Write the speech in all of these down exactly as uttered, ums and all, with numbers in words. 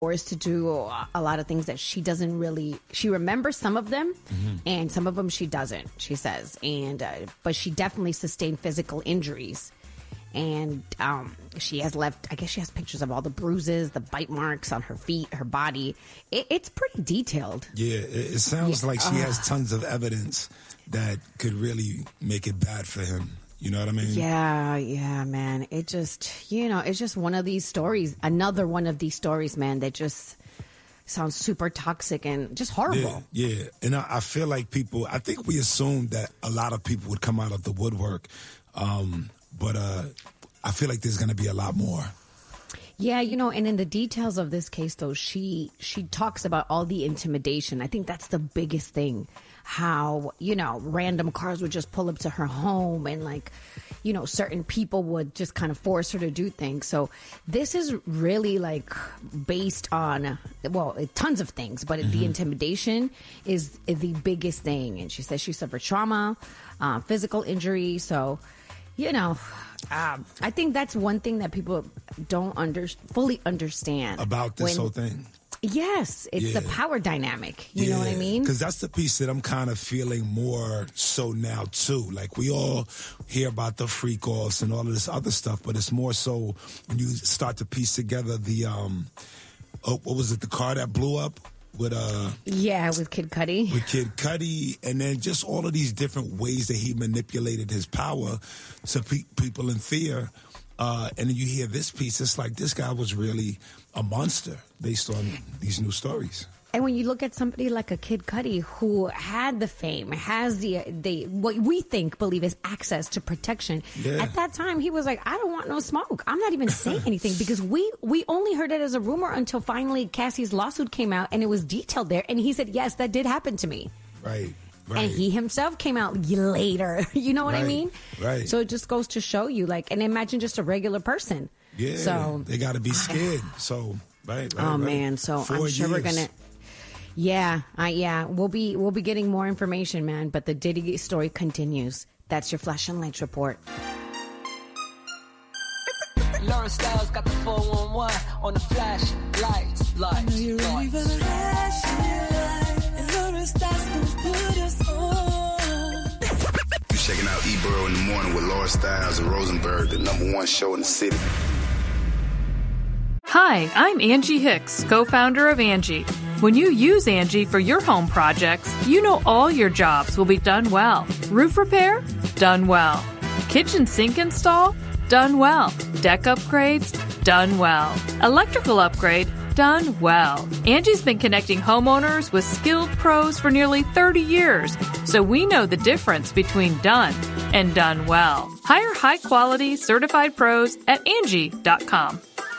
forced to do a lot of things that she doesn't really, she remembers some of them, mm-hmm. and some of them she doesn't, she says. And uh, but she definitely sustained physical injuries. And um, she has left, I guess she has pictures of all the bruises, the bite marks on her feet, her body. It, it's pretty detailed. Yeah, it, it sounds yeah. like she has tons of evidence that could really make it bad for him. You know what I mean? Yeah, yeah, man. It just, you know, it's just one of these stories, another one of these stories, man, that just sounds super toxic and just horrible. Yeah, yeah. And I, I feel like people, I think we assumed that a lot of people would come out of the woodwork. Um, but uh, I feel like there's going to be a lot more. Yeah, you know, and in the details of this case, though, she she talks about all the intimidation. I think that's the biggest thing. How, you know, random cars would just pull up to her home and, like, you know, certain people would just kind of force her to do things. So this is really, like, based on, well, tons of things, but mm-hmm. the intimidation is the biggest thing. And she says she suffered trauma, uh, physical injury. So, you know, um, I think that's one thing that people don't under, fully understand. About this when, whole thing. Yes, it's yeah. the power dynamic. You yeah, know what I mean? Because that's the piece that I'm kind of feeling more so now, too. Like, we all hear about the freak-offs and all of this other stuff, but it's more so when you start to piece together the, um, oh, what was it, the car that blew up? With uh yeah, with Kid Cudi. With Kid Cudi, and then just all of these different ways that he manipulated his power to pe- people in fear. Uh, and then you hear this piece, it's like this guy was really a monster based on these new stories. And when you look at somebody like a Kid Cudi who had the fame, has the the what we think believe is access to protection, yeah. at that time he was like, I don't want no smoke. I'm not even saying anything because we we only heard it as a rumor until finally Cassie's lawsuit came out and it was detailed there, and he said, yes, that did happen to me. Right. Right. And he himself came out later. You know what right. I mean? Right. So it just goes to show you, like, and imagine just a regular person. Yeah. So they got to be scared. So right. right oh right. man. So Four I'm sure years. we're gonna. Yeah, uh, yeah, we'll be we'll be getting more information, man. But the Diddy story continues. That's your Flash and Lights report. Lauren Styles got the four one one on the Flash Lights, lights, you're lights. ready for the flashing lights, and Lauren Styles gonna put us on. You're checking out E-Borough in the morning with Laura Styles and Rosenberg, the number one show in the city. Hi, I'm Angie Hicks, co-founder of Angie. When you use Angie for your home projects, you know all your jobs will be done well. Roof repair? Done well. Kitchen sink install? Done well. Deck upgrades? Done well. Electrical upgrade? Done well. Angie's been connecting homeowners with skilled pros for nearly thirty years, so we know the difference between done and done well. Hire high-quality, certified pros at Angie dot com.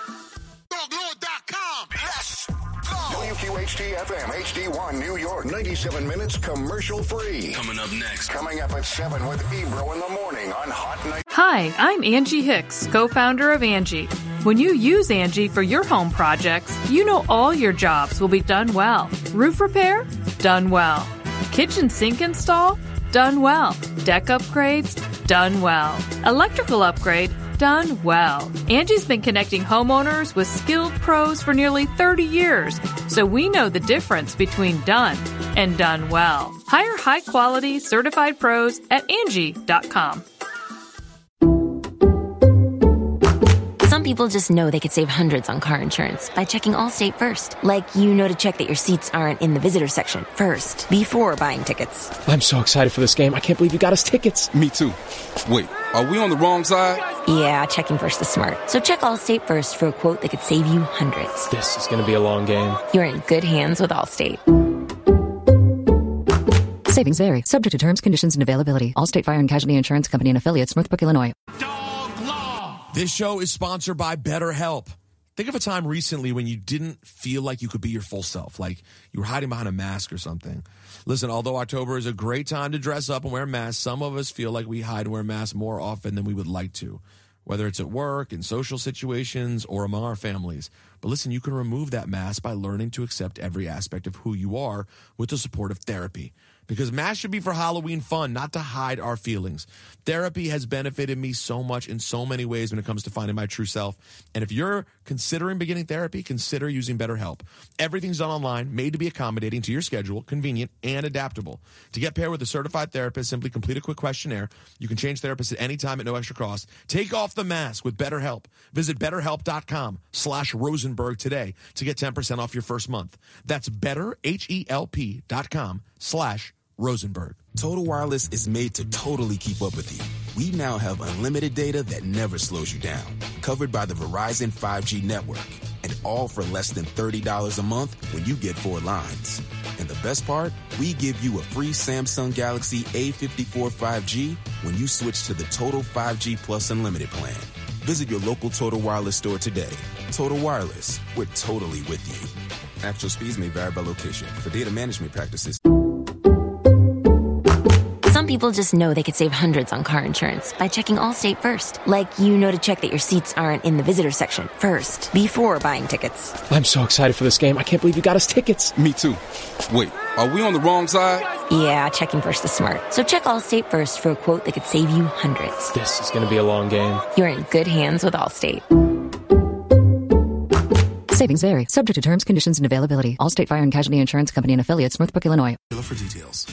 W Q H T F M, H D one, New York, ninety-seven minutes commercial free. Coming up next. Coming up at seven with Ebro in the morning on Hot Night. Hi, I'm Angie Hicks, co-founder of Angie. When you use Angie for your home projects, you know all your jobs will be done well. Roof repair? Done well. Kitchen sink install? Done well. Deck upgrades? Done well. Electrical upgrade? Done well. Angie's been connecting homeowners with skilled pros for nearly thirty years, so we know the difference between done and done well. Hire high-quality, certified pros at Angie dot com. Some people just know they could save hundreds on car insurance by checking Allstate first. Like, you know to check that your seats aren't in the visitor section first, before buying tickets. I'm so excited for this game. I can't believe you got us tickets. Me too. Wait, are we on the wrong side? Yeah, checking first is smart. So check Allstate first for a quote that could save you hundreds. This is going to be a long game. You're in good hands with Allstate. Savings vary. Subject to terms, conditions, and availability. Allstate Fire and Casualty Insurance Company and Affiliates, Northbrook, Illinois. This show is sponsored by BetterHelp. Think of a time recently when you didn't feel like you could be your full self, like you were hiding behind a mask or something. Listen, although October is a great time to dress up and wear masks, some of us feel like we hide and wear masks more often than we would like to, whether it's at work, in social situations, or among our families. But listen, you can remove that mask by learning to accept every aspect of who you are with the support of therapy. Because masks should be for Halloween fun, not to hide our feelings. Therapy has benefited me so much in so many ways when it comes to finding my true self. And if you're considering beginning therapy, consider using BetterHelp. Everything's done online, made to be accommodating to your schedule, convenient, and adaptable. To get paired with a certified therapist, simply complete a quick questionnaire. You can change therapists at any time at no extra cost. Take off the mask with BetterHelp. Visit betterhelp.com slash Rosenberg today to get ten percent off your first month. That's betterhelp.com slash Rosenberg. Total Wireless is made to totally keep up with you. We now have unlimited data that never slows you down, covered by the Verizon five G network, and all for less than thirty dollars a month when you get four lines. And the best part? We give you a free Samsung Galaxy A fifty-four five G when you switch to the Total five G Plus Unlimited plan. Visit your local Total Wireless store today. Total Wireless, we're totally with you. Actual speeds may vary by location. For data management practices. Some people just know they could save hundreds on car insurance by checking Allstate first. Like, you know to check that your seats aren't in the visitor section first, before buying tickets. I'm so excited for this game. I can't believe you got us tickets. Me too. Wait, are we on the wrong side? Yeah, checking first is smart. So check Allstate first for a quote that could save you hundreds. This is going to be a long game. You're in good hands with Allstate. Savings vary. Subject to terms, conditions, and availability. Allstate Fire and Casualty Insurance Company and affiliates, Northbrook, Illinois. For details.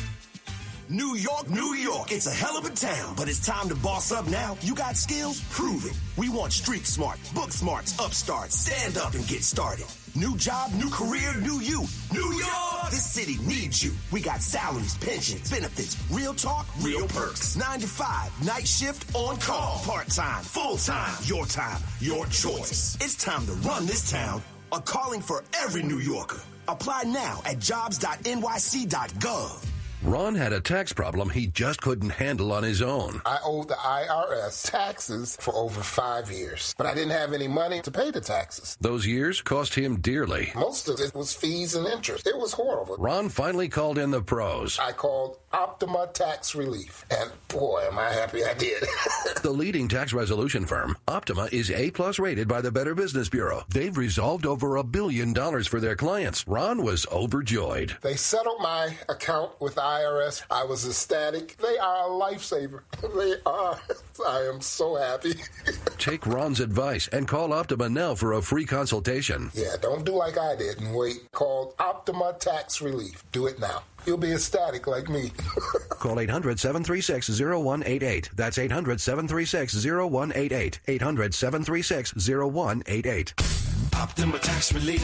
New York, New York, it's a hell of a town, but it's time to boss up now. You got skills? Prove it. We want street smart, book smarts, upstarts, stand up and get started. New job, new career, new you. New York! This city needs you. We got salaries, pensions, benefits, real talk, real perks. Nine to five, night shift, on call, part-time, full-time, your time, your choice. It's time to run this town. A calling for every New Yorker. Apply now at jobs dot N Y C dot gov. Ron had a tax problem he just couldn't handle on his own. I owed the I R S taxes for over five years, but I didn't have any money to pay the taxes. Those years cost him dearly. Most of it was fees and interest. It was horrible. Ron finally called in the pros. I called Optima Tax Relief, and boy, am I happy I did. The leading tax resolution firm, Optima, is A-plus rated by the Better Business Bureau. They've resolved over a billion dollars for their clients. Ron was overjoyed. They settled my account with I R S. I was ecstatic. They are a lifesaver. They are. I am so happy. Take Ron's advice and call Optima now for a free consultation. Yeah, don't do like I did and wait. Call Optima Tax Relief. Do it now. You'll be ecstatic like me. Call eight hundred, seven three six, zero one eight eight. That's eight hundred, seven three six, zero one eight eight. eight hundred, seven three six, zero one eight eight. Optima Tax Relief.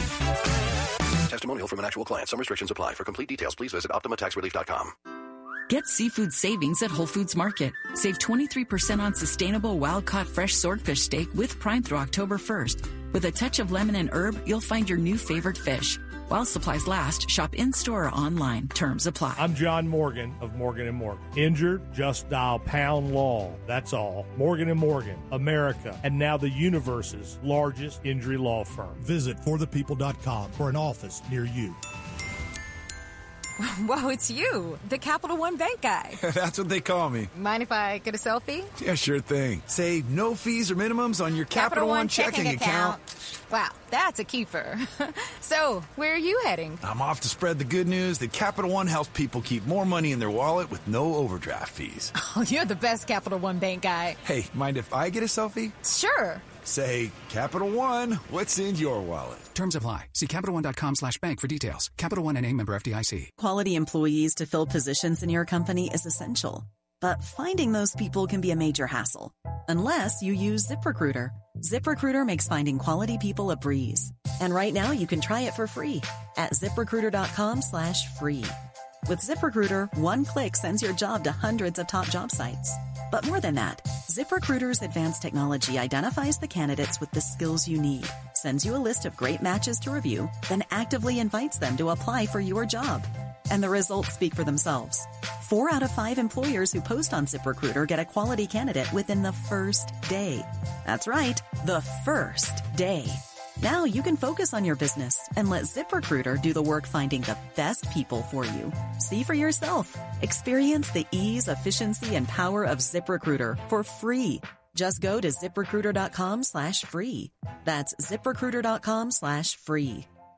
Testimonial from an actual client. Some restrictions apply. For complete details, please visit optima tax relief dot com. Get seafood savings at Whole Foods Market. Save twenty-three percent on sustainable wild-caught fresh swordfish steak with Prime through October first. With a touch of lemon and herb, you'll find your new favorite fish. While supplies last, shop in-store or online. Terms apply. I'm John Morgan of Morgan and Morgan. Injured? Just dial pound law. That's all. Morgan and Morgan, America, and now the universe's largest injury law firm. Visit for the people dot com for an office near you. Whoa, it's you, the Capital One Bank guy. That's what they call me. Mind if I get a selfie? Yeah, sure thing. Say no fees or minimums on your Capital, Capital One, One checking, checking account. account. Wow, that's a keeper. So, where are you heading? I'm off to spread the good news that Capital One helps people keep more money in their wallet with no overdraft fees. Oh, you're the best Capital One Bank guy. Hey, mind if I get a selfie? Sure. Say, Capital One, what's in your wallet? Terms apply. See Capital One dot com slash bank for details. Capital One N A member F D I C. Quality employees to fill positions in your company is essential. But finding those people can be a major hassle. Unless you use ZipRecruiter. ZipRecruiter makes finding quality people a breeze. And right now you can try it for free at ZipRecruiter dot com slash free. With ZipRecruiter, one click sends your job to hundreds of top job sites. But more than that, ZipRecruiter's advanced technology identifies the candidates with the skills you need, sends you a list of great matches to review, then actively invites them to apply for your job. And the results speak for themselves. Four out of five employers who post on ZipRecruiter get a quality candidate within the first day. That's right, the first day. Now you can focus on your business and let ZipRecruiter do the work finding the best people for you. See for yourself. Experience the ease, efficiency, and power of ZipRecruiter for free. Just go to ZipRecruiter dot com slash free. That's ZipRecruiter dot com slash free.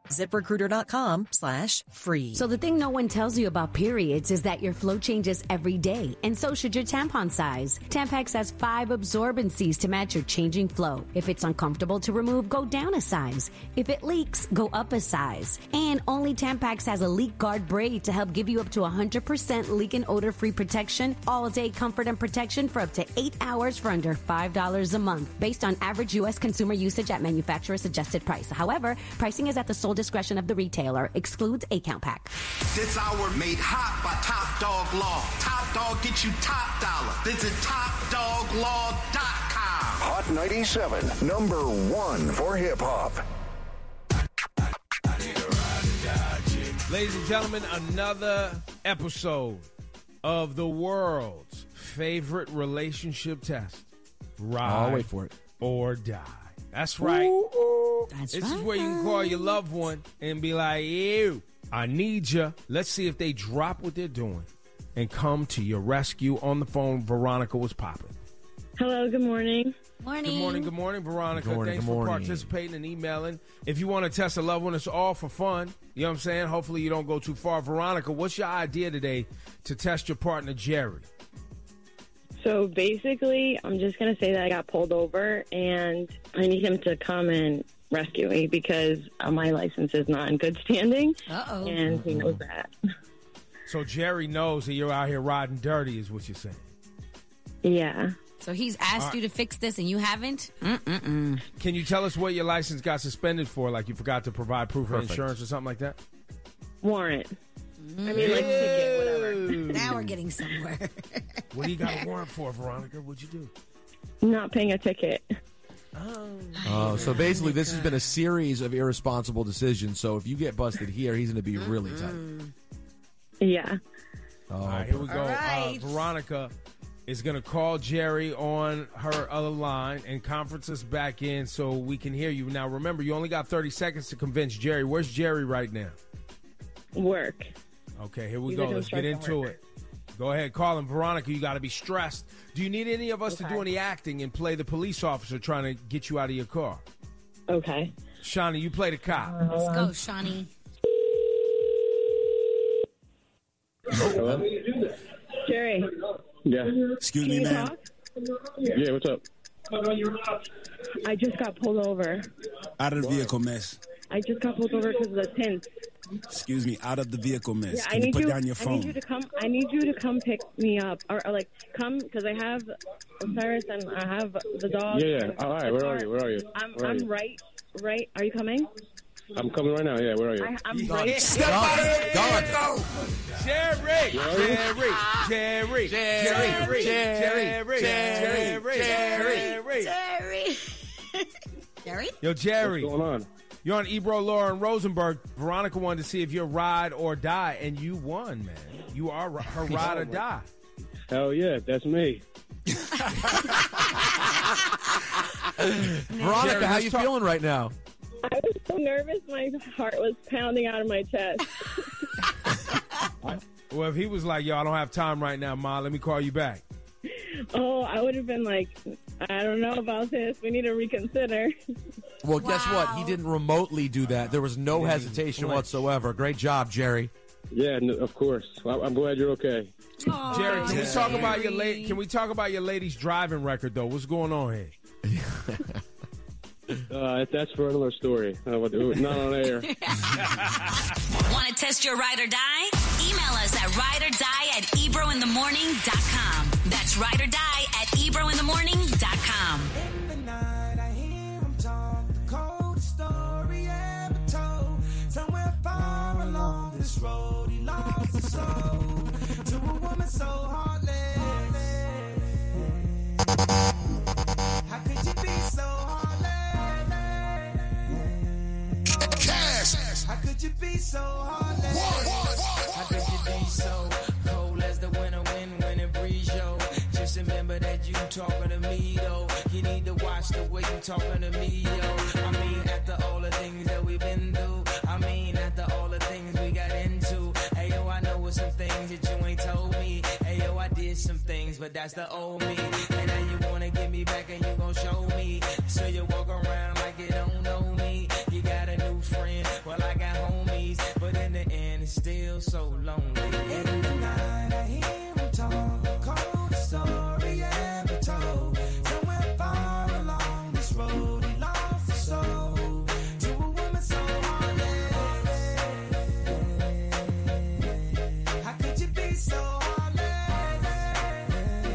ZipRecruiter.com slash free. So the thing no one tells you about periods is that your flow changes every day, and so should your tampon size. Tampax has five absorbencies to match your changing flow. If it's uncomfortable to remove, go down a size. If it leaks, go up a size. And only Tampax has a leak guard braid to help give you up to one hundred percent leak and odor-free protection, all-day comfort and protection for up to eight hours for under five dollars a month, based on average U S consumer usage at manufacturer's suggested price. However, pricing is at the sole discretion of the retailer. Excludes eight-count pack. This hour made hot by Top Dog Law. Top Dog gets you top dollar. Visit top dog law dot com. Hot ninety-seven, number one for hip hop. Ladies and gentlemen, another episode of the world's favorite relationship test. Ride I'll wait for it. or die. That's right. Ooh, ooh. That's this right. is where you can call your loved one and be like, ew, I need you. Let's see if they drop what they're doing and come to your rescue. On the phone, Veronica was popping. Hello, good morning. Morning. Good morning, good morning, Veronica. Good morning, Thanks good for morning. participating and emailing. If you want to test a loved one, it's all for fun. You know what I'm saying? Hopefully you don't go too far. Veronica, what's your idea today to test your partner, Jerry? So basically, I'm just going to say that I got pulled over and I need him to come and rescue me because uh, my license is not in good standing. Uh-oh. And he knows that. So Jerry knows that you're out here riding dirty is what you're saying. Yeah. So he's asked All right. you to fix this and you haven't? Mm-mm-mm. Can you tell us what your license got suspended for? Like you forgot to provide proof Perfect. of insurance or something like that? Warrant. I mean, like, ticket, whatever. Now we're getting somewhere. What do you got a warrant for, Veronica? What'd you do? Not paying a ticket. Oh, so basically, this has been a series of irresponsible decisions. So if you get busted here, he's going to be really tight. Yeah. Oh, All right, here we go. All right. Uh, Veronica is going to call Jerry on her other line and conference us back in so we can hear you. Now, remember, you only got thirty seconds to convince Jerry. Where's Jerry right now? Work. Okay, here we He's go. a Let's get construction into worker. it. Go ahead, call him. Veronica, you got to be stressed. Do you need any of us to Okay. do any acting and play the police officer trying to get you out of your car? Okay. Shawnee, you play the cop. Let's go, Shawnee. Jerry. Yeah. Excuse me, man. Yeah, what's up? I just got pulled over. Out of the vehicle, miss. I just got pulled over because of the tints. Excuse me, out of the vehicle, miss. Yeah, I Can you need put you. down your I phone? need you to come. I need you to come pick me up, or, or like come because I have Osiris and I have the dog. Yeah, yeah. and All right, the where car. are you? Where are you? I'm. Where are I'm you? right. Right. Are you coming? I'm coming right now. Yeah, where are you? I, I'm Done. right. Step out of it. Go. Jerry. Jerry. Jerry. Jerry. Jerry. Jerry. Jerry. Jerry. Jerry. Jerry? Yo, Jerry. What's going on? You're on Ebro, Laura, and Rosenberg. Veronica wanted to see if you're ride or die, and you won, man. You are ri- her ride or die. Hell yeah, that's me. Veronica, Jerry, how let's you talk- feeling right now? I was so nervous. My heart was pounding out of my chest. Well, if he was like, yo, I don't have time right now, Ma, let me call you back. Oh, I would have been like, I don't know about this. We need to reconsider. Well, guess what? He didn't remotely do that. There was no Didn't hesitation flinch. whatsoever. Great job, Jerry. Yeah, no, of course. Well, I'm glad you're okay. Jerry, can we talk about your la- Can we talk about your lady's driving record though? What's going on here? Uh, that's for another story. Uh, but not on air. Want to test your ride or die? Email us at ride or die at ebro in the morning dot com. That's ride or die at ebro in the morning dot com. In the night, I hear him talk, the coldest story ever told. Somewhere far along this road, he lost his soul to a woman so heartless. How could you be so heartless? Cash. How could you be so heartless? How could you be so cold as the winter wind when it breeze, yo? Just remember that you talking to me, though. You need to watch the way you talking to me, yo. I mean, after all the things that we've been through. I mean, after all the things we got into. Hey, yo, I know some things that you ain't told me. Hey, yo, I did some things, but that's the old me. And now you wanna get me back and you gon' show me. So you walk around like you don't know me. You got a new friend, well, I got still so lonely. In the night I hear him talk, the coldest story ever told. Somewhere far along this road he lost his soul to a woman so heartless. How could you be so heartless?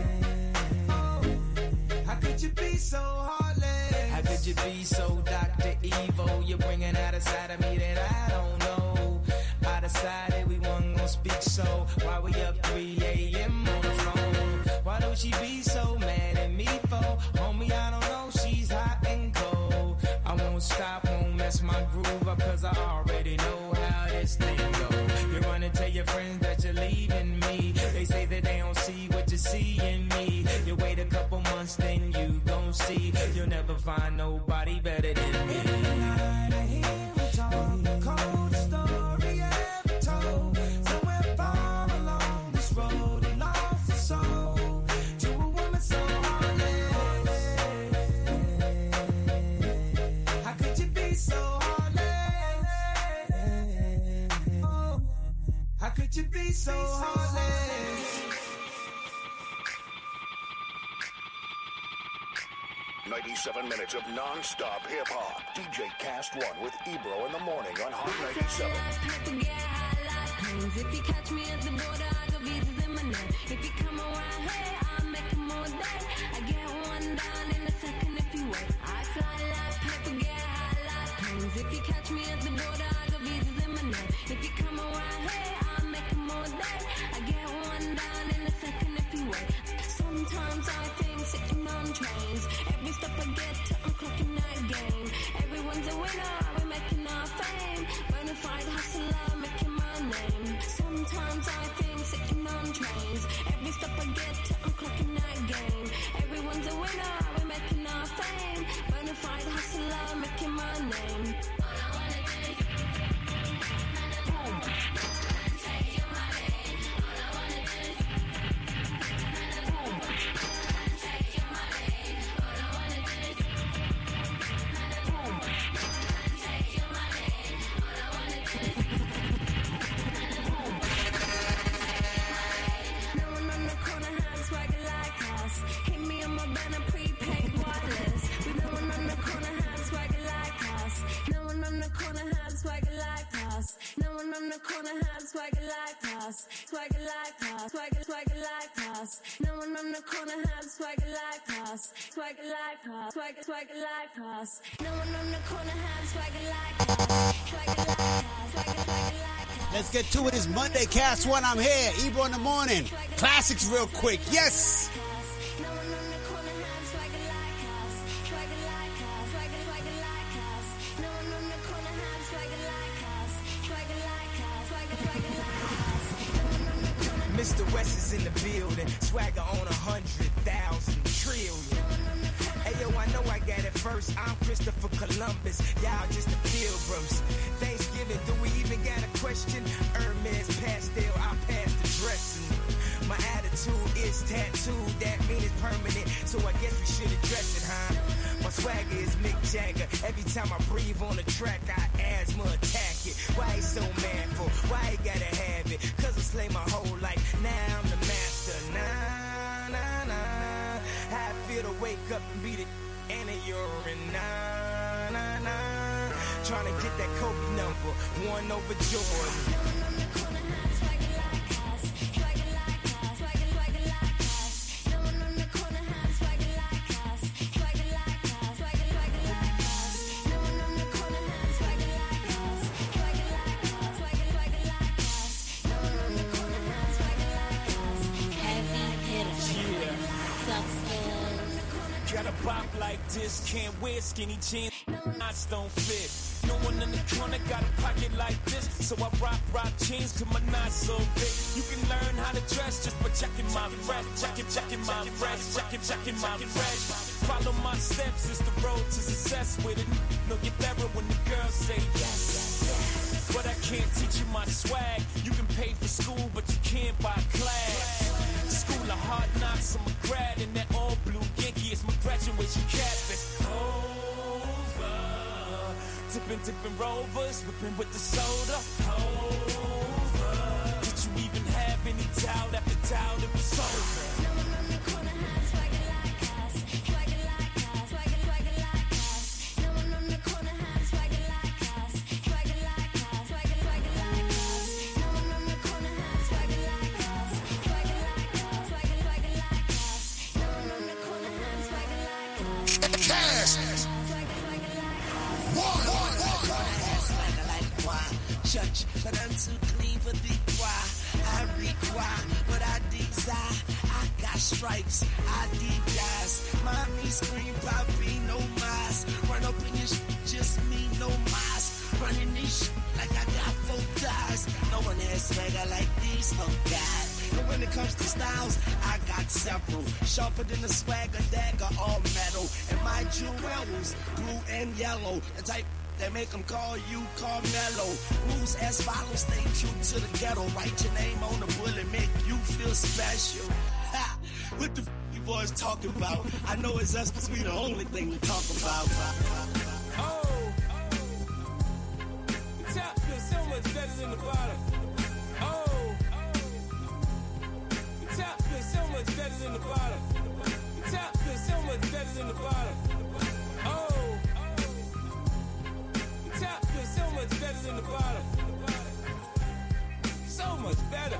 Oh, how could you be so heartless? How could you be so Doctor Evil? You're bringing out a side of me that I don't know. I decided we weren't gonna speak, so why we up three a.m. on the phone? Why don't she be so mad at me for? Homie, I don't know, she's hot and cold. I won't stop, won't mess my groove up, cause I already know how this thing go. You run and tell your friends that you're leaving me. They say that they don't see what you see in me. You wait a couple months, then you gon' see. You'll never find nobody better than me. Every night I hear him talk, the coldest story ever told. Somewhere far along this road he lost his soul to a woman so heartless. How could you be so heartless? Oh, how could you be so heartless? ninety-seven minutes of non-stop hip-hop. D J Cast One with Ebro in the morning on Hot ninety-seven. If you catch me at the border, I got visas in my name. If you come around here, I'll make them all day. I get one down in a second if you wait. I fly like paper, get high like planes. If you catch me at the border, I got visas in my name. If you come around here, I'll make them all day. I get one down in a second if you wait. Sometimes I think sitting on trains. Every step I get to, I'm clocking that game. Everyone's a winner, we're making our fame. Bonafide hustler, making my name. Sometimes I think sitting on trains. Every step I get to, I'm clocking that game. Everyone's a winner, we're making our fame. Bonafide hustler, making my name. All I wanna get is boom. Take your money. All I wanna get is boom. Take your money. All I wanna get is boom. Take your money. All I wanna get is boom. No one on the corner has swagger like us. Hit me on my banner, prepaid wireless. With no one on the corner has swagger like us. No one on the corner has swagger like us. No one on the corner has swagger like us. Swagger like us. Swagger, swagger like us. No one on the corner has swagger like us. Swagger like us. Swagger, swagger like us. No one on the corner has swagger like us. Swagger like us. Swagger, swagger like us. Let's get to it. It's Monday, Cast One. I'm here. Ebro in the morning. Classics real quick. Yes. No one on the corner has swagger like us. Swagger like us. Swagger, swagger like us. No one on the corner has swagger like us. Swagger like us. Swagger, swagger like us. No one on the corner. Mister West is in the building. Swagger on a hundred thousand trillion. Hey yo, I know I got it first. I'm Christopher Columbus. Y'all just the pilgrims. Thanksgiving, do we even got a question? Hermes pastel, I passed the dressing. My attitude is tattooed, that means it's permanent. So I guess we should address it, huh? My swagger is Mick Jagger. Every time I breathe on the track, I asthma attack it. Why he so manful? Why he gotta have it? Cause I slay my whole life. Now I'm the master. Nah, nah, nah. How I feel to wake up and beat it and a urine. Nah, nah, nah. Trying to get that Kobe number one over Jordan. Got a bop like this, can't wear skinny jeans, knots don't fit. No one in the corner got a pocket like this, so I rock, rock jeans cause my knots so big. You can learn how to dress just by checking my fresh, checking, checking my fresh, checking, checking my fresh. Follow my steps, it's the road to success with it. No, get better when the girls say yes. But I can't teach you my swag. You can pay for school, but you can't buy class. School of hard knocks, I'm a grad in that all blue Yankee. It's my graduation cap. It's over. Tipping, tipping rovers, whipping with the soda. Over. towel after towel, it was so. Church, but I'm too clean for the choir. I require, but I desire. I got stripes, I Adidas. Mommy scream, Poppy, no mas. Run up in your sh- just me, no mas. Running this sh- like I got four ties. No one has swagger like these, oh God. And when it comes to styles, I got several. Sharper than a swagger dagger, all metal. And my jewels, blue and yellow. The type that make them call you Carmelo. Rules as follows, stay true to the ghetto. Write your name on the bullet, make you feel special. Ha! What the f*** you boys talking about? I know it's us because we the only thing to talk about. Oh, the top feels so much better than the bottom. Oh, the top feels so much better than the bottom. The top feels so much better than the bottom. Oh. Top feels so much better than the bottom. So much better.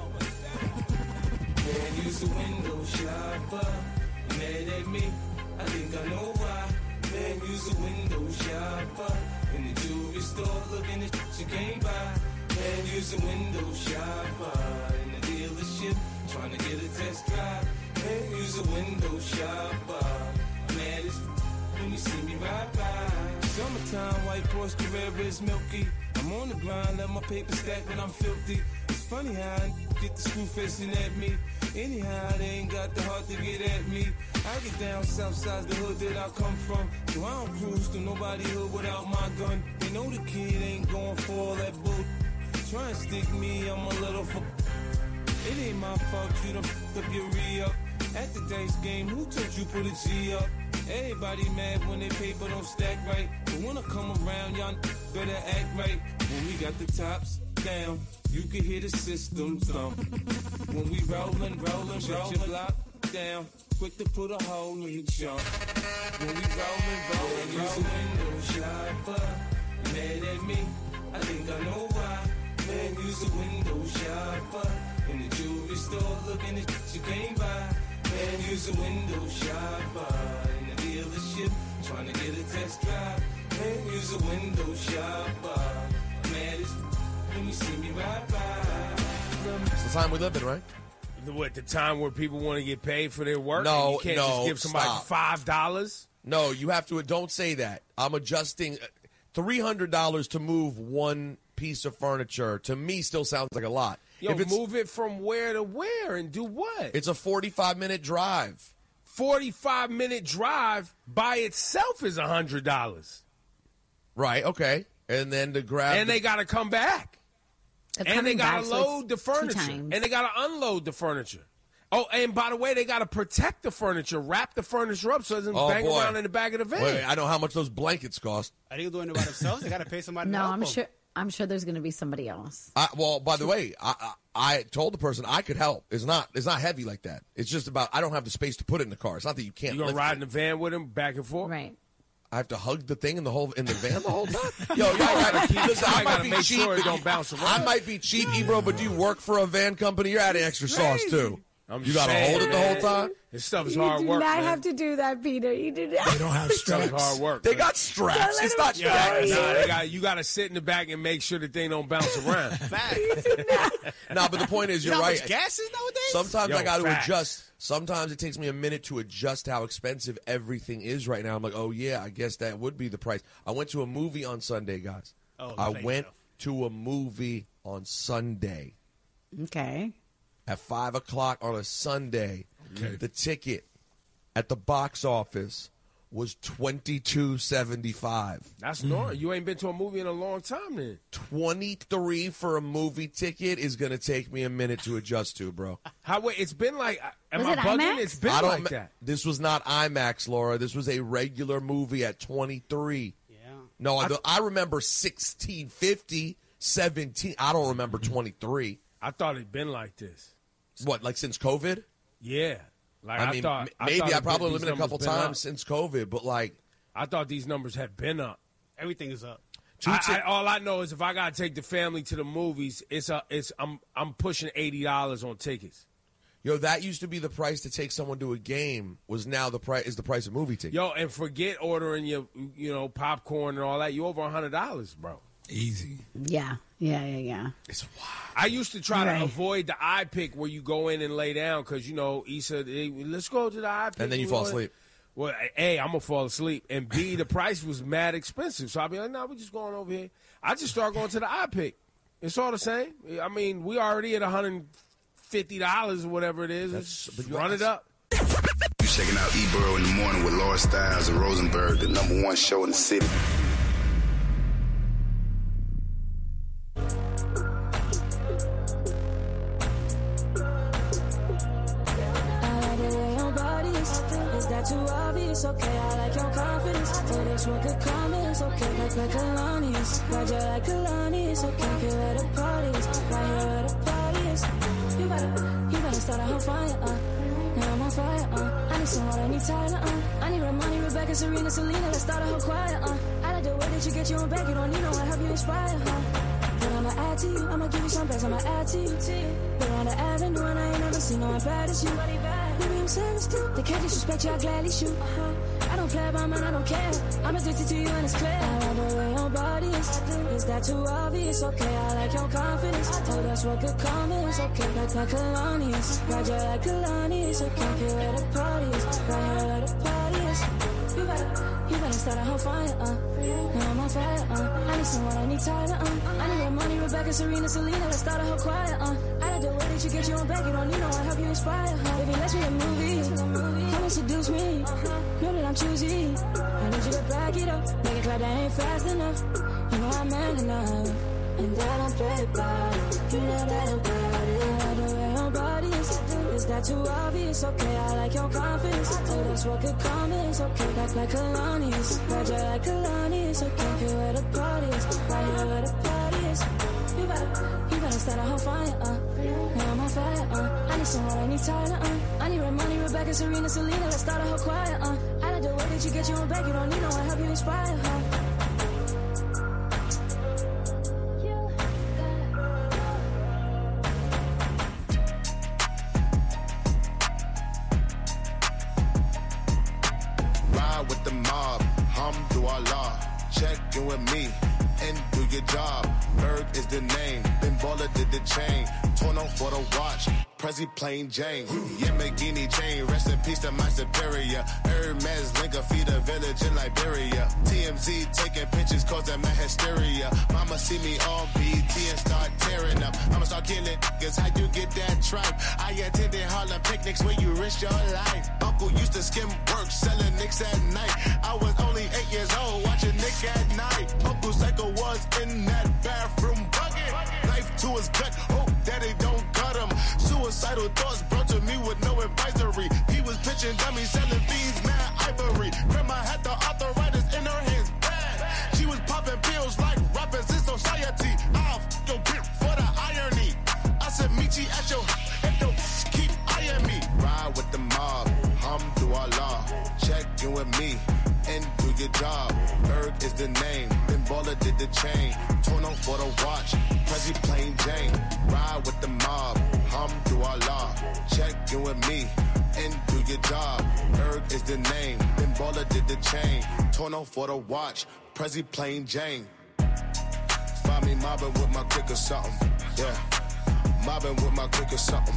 Man, use a window shopper. Mad at me, I think I know why. Man, use a window shopper. In the jewelry store, looking at shit you can't buy. Man, use a window shopper. In the dealership, trying to get a test drive. Man, use a window shopper. Mad as when you see me ride by. Summertime, white Porsche Carrera is milky. I'm on the grind, let my paper stack when I'm filthy. It's funny how I get the screw facing at me. Anyhow, they ain't got the heart to get at me. I get down south side the hood that I come from. So I don't cruise to nobody hood without my gun. They know the kid ain't going for all that bull. Try and stick me, I'm a little for. It ain't my fault you done f***ed up your re-up. At the dice game, who told you put a G up? Everybody mad when their paper don't stack right. But when I come around, y'all better act right. When we got the tops down, you can hear the system thump. When we rollin', rollin', shut your block down. Quick to put a hole in the jump. When we rollin', rollin', use a window shopper. Mad at me, I think I know why. Man, use a window shopper. In the jewelry store, looking at shit you can't buy. Man, use a window shopper. In the dealership, trying to get a test drive. Man, use a window shopper. Man, it's when you see me ride by. It's the time we live in, right? The, what, the time where people want to get paid for their work? No, and you can't no, just give somebody stop. five dollars? No, you have to. Don't say that. I'm adjusting three hundred dollars to move one piece of furniture. To me, still sounds like a lot. Yo, if it's, move it from where to where and do what? It's a forty-five minute drive. forty-five minute drive by itself is one hundred dollars. Right, okay. And then to grab... And the, they got to come back. They're And they coming got back, to so it's load the two furniture. times. And they got to unload the furniture. Oh, and by the way, they got to protect the furniture, wrap the furniture up so it doesn't Oh, bang boy. around in the back of the van. Wait, I know how much those blankets cost. Are they doing it by themselves? They got to pay somebody No, to help I'm them. sure. I'm sure there's going to be somebody else. I, well, by the way, I, I I told the person I could help. It's not it's not heavy like that. It's just about I don't have the space to put it in the car. It's not that you can't. You gonna lift ride it. in the van with him back and forth? Right. I have to hug the thing in the whole in the van the whole time. Yo, y'all gotta gotta keep- listen. you I might gotta be make cheap. sure it don't bounce around. I might be cheap, Ebro, but do you work for a van company? You're adding extra sauce too. I'm You gotta saying, hold it the man. whole time. This stuff is You hard do work, not man. have to do that, Peter. You do not. They don't have This stuff is straps. hard work. They man. got straps. Don't It's let not them Yeah, straps. nah, they got, you got to sit in the back and make sure the thing don't bounce around. No, but the point is, You you're know how right. much gas is nowadays? Sometimes Yo, I got to facts. adjust. Sometimes it takes me a minute to adjust how expensive everything is right now. I'm like, oh yeah, I guess that would be the price. I went to a movie on Sunday, guys. Oh, I play went stuff. to a movie on Sunday Okay. at five o'clock on a Sunday. Okay. The ticket at the box office was twenty two seventy five. That's normal. You ain't been to a movie in a long time then. Twenty three for a movie ticket is gonna take me a minute to adjust to, bro. How wait? It's been like. Am Was I it bugging? IMAX? It's been I don't. like ma- that. This was not IMAX, Laura. This was a regular movie at twenty three. Yeah. No, I, I remember sixteen fifty, seventeen. I don't remember twenty three. I thought it'd been like this. What, like since COVID? Yeah. Like I I, mean, thought, m- maybe I, I, thought probably these lived in a couple numbers been times up. since COVID, but like, I thought these numbers had been up. Everything is up. I, I, all I know is if I gotta take the family to the movies, it's a, it's I'm I'm pushing eighty dollars on tickets. Yo, that used to be the price to take someone to a game. Was now the price is the price of movie tickets. Yo, and forget ordering your you know popcorn and all that. You over a hundred dollars, bro. Easy. Yeah, yeah, yeah, yeah. It's wild. I used to try Right. to avoid the eye pick where you go in and lay down because you know Issa, hey, let's go to the eye pick, And then you We fall go in. asleep. Well, A, I'm gonna fall asleep, and B, the price was mad expensive. So I'll be like, no, we're just going over here. I just start going to the eye pick. It's all the same. I mean, we already at one hundred fifty dollars or whatever it is. Let's but you- run it up. You checking out Ebro in the morning with Laura Styles and Rosenberg, the number one show in the city. I like the way your body is. Is that too obvious? Okay, I like your confidence. Oh, that's what could come is. Okay, like like Kalani's. Ride you like Kalani's. Okay, get where the party is. Right here where the party is. You better, you better start a whole fire, uh. Now I'm on fire, uh. I need someone, I need Tyler, uh. I need Ramani, Rebecca, Serena, Selena. Let's start a whole choir, uh. I like the way that you get your own back. You don't need no one, help you inspire, huh? But I'ma add to you, I'ma give you some best, I'ma add to you. But on the avenue, and I ain't never seen no one bad as you. Maybe I'm serious too. They can't disrespect you, I gladly shoot. I don't play about mine, I don't care. I'm addicted to you, and it's clear. I like the way your body is. Is that too obvious? Okay, I like your confidence. Oh, that's what good come is. Okay, like like Kalani's. Ride you like Kalani's. Okay, get where the party is. Right here where the party is. You better, you better start a whole fire, uh. Now I'm on fire, uh. I need someone, I need Tyler, uh. I need Ramani, Rebecca, Serena, Selena. Let's start a whole choir, uh. I like the way that you get your own back. You don't need no one, help you inspire, huh? Baby, let's make a movie. Come and seduce me. Know that I'm choosy. I need you to back it up. Make it clap, that ain't fast enough. You know I'm man enough. And that I'm play about it. You know that I'm about it. I like the way your body is. Is that too obvious? Okay, I like your confidence. Oh, that's what could come is. Okay, like like Kalani's. Ride you like Kalani's. Okay, get where the party is. Right here where the party is. You better, you better start a whole fire, uh. Now I'm on fire, uh. I need someone, I need Tyler, uh. I need Ramani, Rebecca, Serena, Selena. Let's start a whole choir, uh. I like the way that you get your own back. You don't need no one, help you inspire, huh? Ride with the mob, Hamdulillah. Check in with me and do your job. Berg is the name, Ben Baller did the chain. Torn on for the watch, Prezi plain Jane. Yamagini chain, rest in peace to my superior. Hermes Linker feed a village in Liberia. T M Z taking pictures causing my hysteria. Mama see me on B T and start tearing up. I'ma start killing niggas, how you get that tripe? I attended Harlem picnics where you risk your life. Uncle used to skim work, selling nicks at night. I was only eight years old, watching Nick at night. Uncle Psycho was in that bathroom bucket. Knife to his gut, hope daddy don't cut him. Suicidal thoughts brought to me with no advisory. He was pitching dummies, selling fiends, mad ivory. Grandma had the arthritis in her hands, bad. She was popping pills like rappers in society. I'll f your bitch for the irony. I said meet you at your if your bitch keep eyeing me. Ride with the mob, Hamdulillah. Check in with me and do your job. Berg is the name, Ben Baller did the chain. Torn on for the watch, Prezi plain Jane. Ride with the mob, Hamdulillah. Check in with me and do your job. Berg is the name, Ben Baller did the chain. Torn on for the watch, Prezi plain Jane. Find me mobbing with my click or something, yeah. Mobbing with my click or something,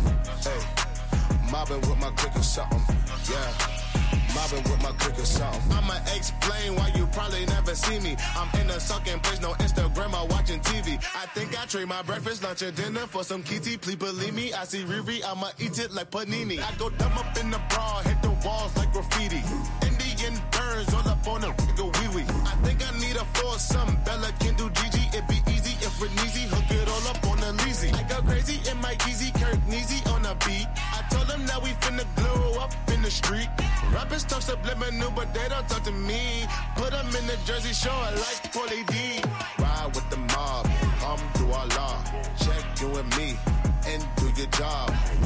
hey. Mobbing with my click or something, yeah. Mobbing with my click or something. I'ma explain why you probably never see me. I'm in a sucking place, no Instagram or watching T V. I think I trade my breakfast, lunch, and dinner for some kitty. Please believe me, I see Riri, I'ma eat it like panini. I go dumb up in the bra, hit the walls like graffiti. Indian birds all up on the nigga wee wee. I think I need a foursome. Bella can do Gigi, it be easy if we're easy. Hook it all up on the leasy. I go crazy in my easy, Kirk Neasy on the beat. I told them that we finna glow up in the street. Rappers talk subliminal, but they don't talk to me. Put them in the Jersey Shore like Paulie D. Ride with the mob, Hamdulillah. Check you and me and do your job. Berg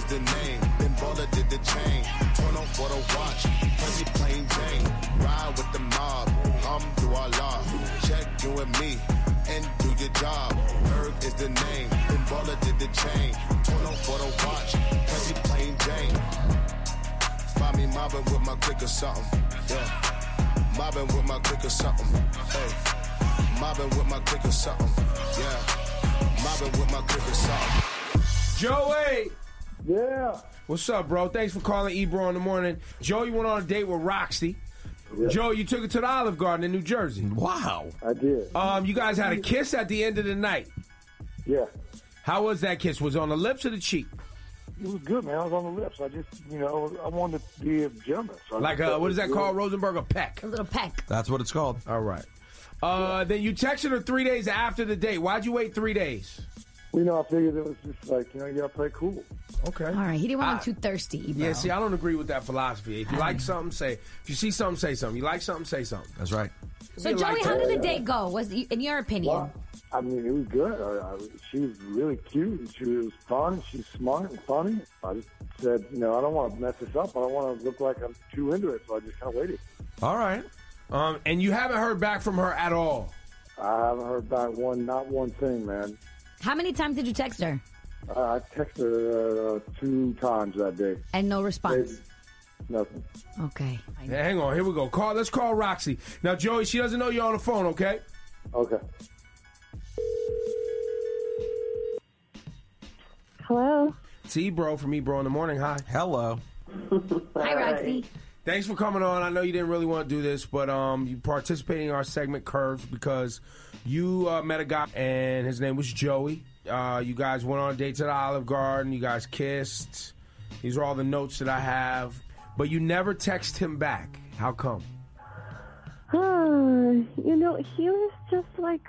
the name. Then baller did the chain. Torn off for the watch. Prezi plain Jane. Ride with the mob. Hum through our law. Check you and me. And do your job. Berg is the name. Then baller did the chain. Torn off for the watch. Prezi plain Jane. Find me mobbing with my click or something. Yeah. Mobbing with my click or something. Hey. Mobbing with my click or something. Yeah. Mobbing with my click or something. Joey! Yeah. What's up, bro? Thanks for calling Ebro in the morning. Joey went on a date with Roxy. Yeah. Joe, you took her to the Olive Garden in New Jersey. Wow. I did. Um, you guys had a kiss at the end of the night. Yeah. How was that kiss? Was it on the lips or the cheek? It was good, man. I was on the lips. I just, you know, I wanted to be a gentleman. So like, a, what is that called, Rosenberg? A peck. A little peck. That's what it's called. All right. Uh, yeah. Then you texted her three days after the date. Why'd you wait three days? You know, I figured it was just like, you know, you got to play cool. Okay. All right. He didn't want him too thirsty, Ebro. Yeah, see, I don't agree with that philosophy. If you All like right. something, say. If you see something, say something. You like something, say something. That's right. So, You Joey, like how that. did the date go? Was in your opinion? Well, I mean, it was good. I, I, she was really cute. And she was fun. She's smart and funny. I just said, you know, I don't want to mess this up. I don't want to look like I'm too into it. So I just kind of waited. All right. Um, and you haven't heard back from her at all? I haven't heard back one, not one thing, man. How many times did you text her? Uh, I texted her uh, two times that day. And no response? Nothing. Okay. Yeah, hang on. Here we go. Call. Let's call Roxy. Now, Joey, she doesn't know you're on the phone, okay? Okay. Hello. It's Ebro from Ebro in the Morning. Hi. Hello. Hi, Roxy. Thanks for coming on. I know you didn't really want to do this, but um, you participated in our segment Curves because you uh, met a guy, and his name was Joey. Uh, you guys went on a date to the Olive Garden. You guys kissed. These are all the notes that I have. But you never text him back. How come? Uh, you know, he was just like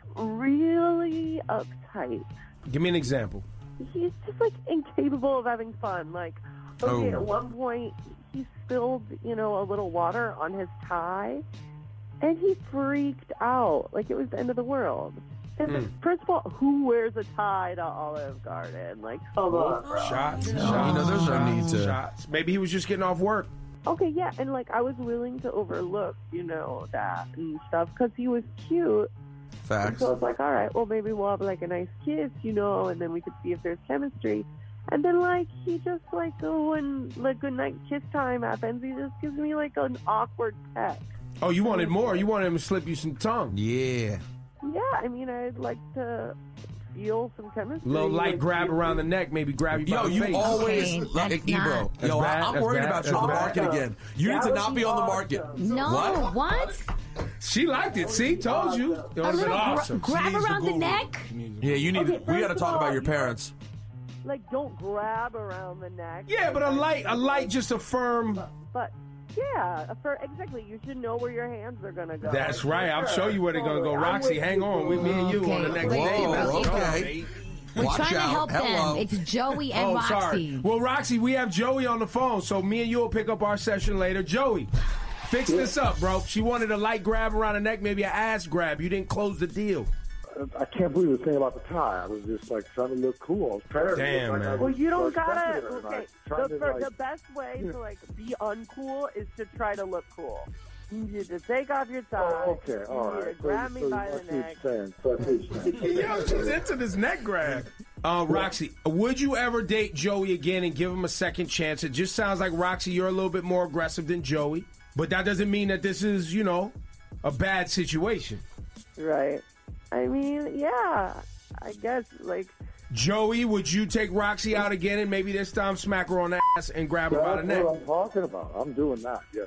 really uptight. Give me an example. He's just like incapable of having fun. Like, okay, Oh. at one point he spilled, you know, a little water on his tie, and he freaked out like it was the end of the world. And Mm. first of all, who wears a tie to Olive Garden? Like, come on, bro. Shots. You know? Shots. You know, there's no shots, need to- Shots. Maybe he was just getting off work. Okay, yeah, and like I was willing to overlook, you know, that and stuff because he was cute. Facts. So I was like, all right, well, maybe we'll have like a nice kiss, you know, and then we could see if there's chemistry. And then like he just like oh, when like good night kiss time happens, he just gives me like an awkward peck. Oh, you wanted more. You wanted him to slip you some tongue. Yeah. Yeah, I mean, I'd like to feel some chemistry. Little light like, grab around the neck, maybe grab you Yo, by the you face. always, like, Ebro. That's Yo, bad, I'm that's worried bad, about you that's on the bad. market again. You need to not be on the market. No, What? what? She liked it. See, told you. It A would have little been gra- awesome. grab around the neck? Yeah, you need. Okay, to, we got to first talk of about all, your you know- parents. Like, don't grab around the neck. Yeah, but a light, a light, just a firm. But yeah, for exactly, you should know where your hands are gonna go. That's right. I'll show you where they're gonna go. I'm Roxy, with hang you, on. With me and you on the next Whoa, day. Let's go, okay. baby. We're Watch trying to out. help Hello. them. It's Joey and Oh, Roxy. sorry. Well, Roxy, we have Joey on the phone, so me and you will pick up our session later. Joey, fix this up, bro. She wanted a light grab around the neck, maybe an ass grab. You didn't close the deal. I can't believe the thing about the tie. I was just like trying to look cool. I was paranoid. Damn, like, man. I was Well, you don't so gotta. affected her, and I Okay, tried the, to, for, like- the best way to like be uncool is to try to look cool. You need to take off your tie. Oh, okay, all you need right. to grab so, me so by I the see what neck. you're saying. So I see what you're saying. Yo, she's into this neck grab. Uh, Roxy, would you ever date Joey again and give him a second chance? It just sounds like, Roxy, you're a little bit more aggressive than Joey. But that doesn't mean that this is, you know, a bad situation. Right. I mean, yeah. I guess like Joey, would you take Roxy out again and maybe this time smack her on the ass and grab her by the That's neck? what I'm talking about. I'm doing that, yes.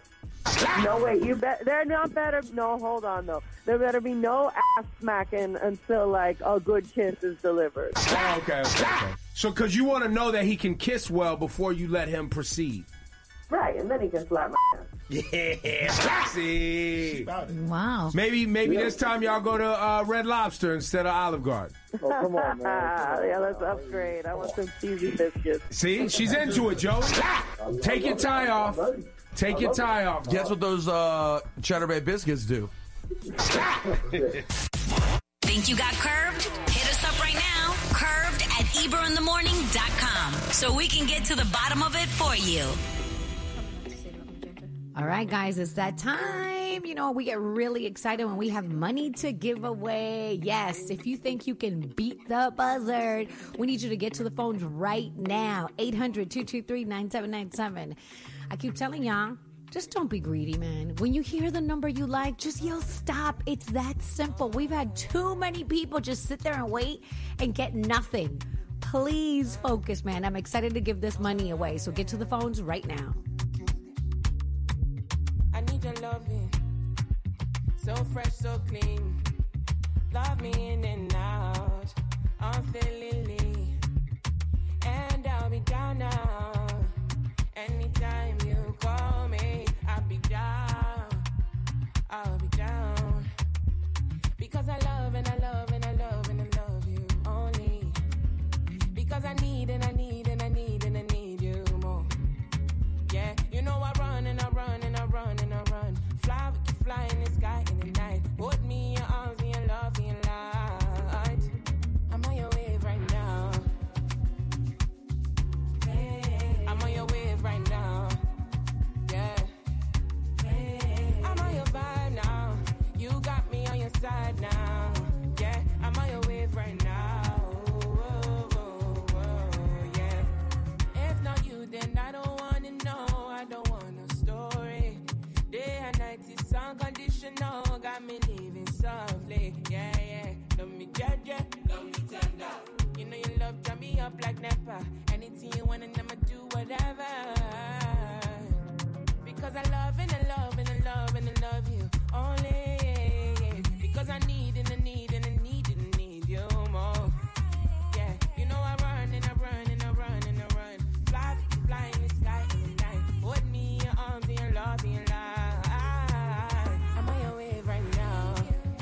no wait. You bet. There not better. No, hold on though. There better be no ass smacking until like a good kiss is delivered. Oh, okay, okay, okay. So, because you want to know that he can kiss well before you let him proceed. Right, and then he can slap my ass. Yeah, Roxy. Wow. Maybe, maybe this time y'all go to uh, Red Lobster instead of Olive Garden. Oh, come on, man. yeah, let's upgrade. I want some cheesy biscuits. See, she's into it, Joe. Take your tie off. Take your tie off. Guess what those uh, Cheddar Bay biscuits do? Think you got curved? Hit us up right now. Curved at Ebro in the morning dot com. so we can get to the bottom of it for you. All right, guys, it's that time. You know, we get really excited when we have money to give away. Yes, if you think you can beat the buzzard, we need you to get to the phones right now. eight hundred, two two three, nine seven nine seven. I keep telling y'all, just don't be greedy, man. When you hear the number you like, just yell stop. It's that simple. We've had too many people just sit there and wait and get nothing. Please focus, man. I'm excited to give this money away. So get to the phones right now. I need your loving, so fresh, so clean. Love me in and out, unfailingly. And I'll be down now. Anytime you call me, I'll be down. I'll be down. Because I love and I love and I love and I love you only. Because I need and I need and I need and I need you more. Yeah, you know I run and I run and I run and I run. Fly, we can fly in the sky in the night. Hold me in your arms and your love and your light. I'm on your wave right now. I'm on your wave right now. Yeah. I'm on your vibe now. You got me on your side now. Yeah, I'm on your wave right now. Whoa, whoa, whoa, yeah. If not you, then I don't wanna know. I don't want no story. Day and night is unconditional. Got me living softly. Yeah, yeah. Love me judge, yeah. Love me tender. You know you love turn me up like Nepa. Anything you want and I'ma do whatever. Because I love and I love and I love and I love you only. Yeah, yeah. Because I need and I need and I need and I need you more. Yeah, you know I run and I run and I run and I run. Fly, fly in the sky in the night. Hold me in your arms and your love and your life. I'm on your wave right now.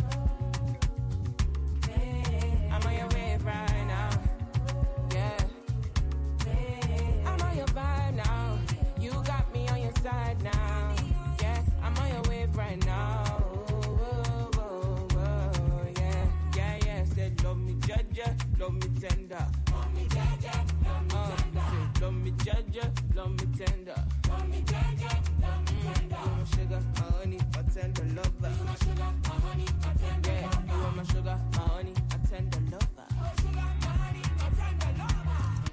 I'm on your wave right now. Yeah. I'm on your vibe now. You got me on your side now. Yeah, I'm on your wave right now. Whoa, whoa, whoa, yeah, yeah, yeah. Said love me judge, love me tender. Love me judge, love me tender. Said love me judge, love me tender. Love me judge, love me tender. You my sugar, my honey, my tender lover. You my sugar, my honey, my tender lover. Yeah, you are my sugar, my honey, my tender lover. My sugar, my honey, my tender lover.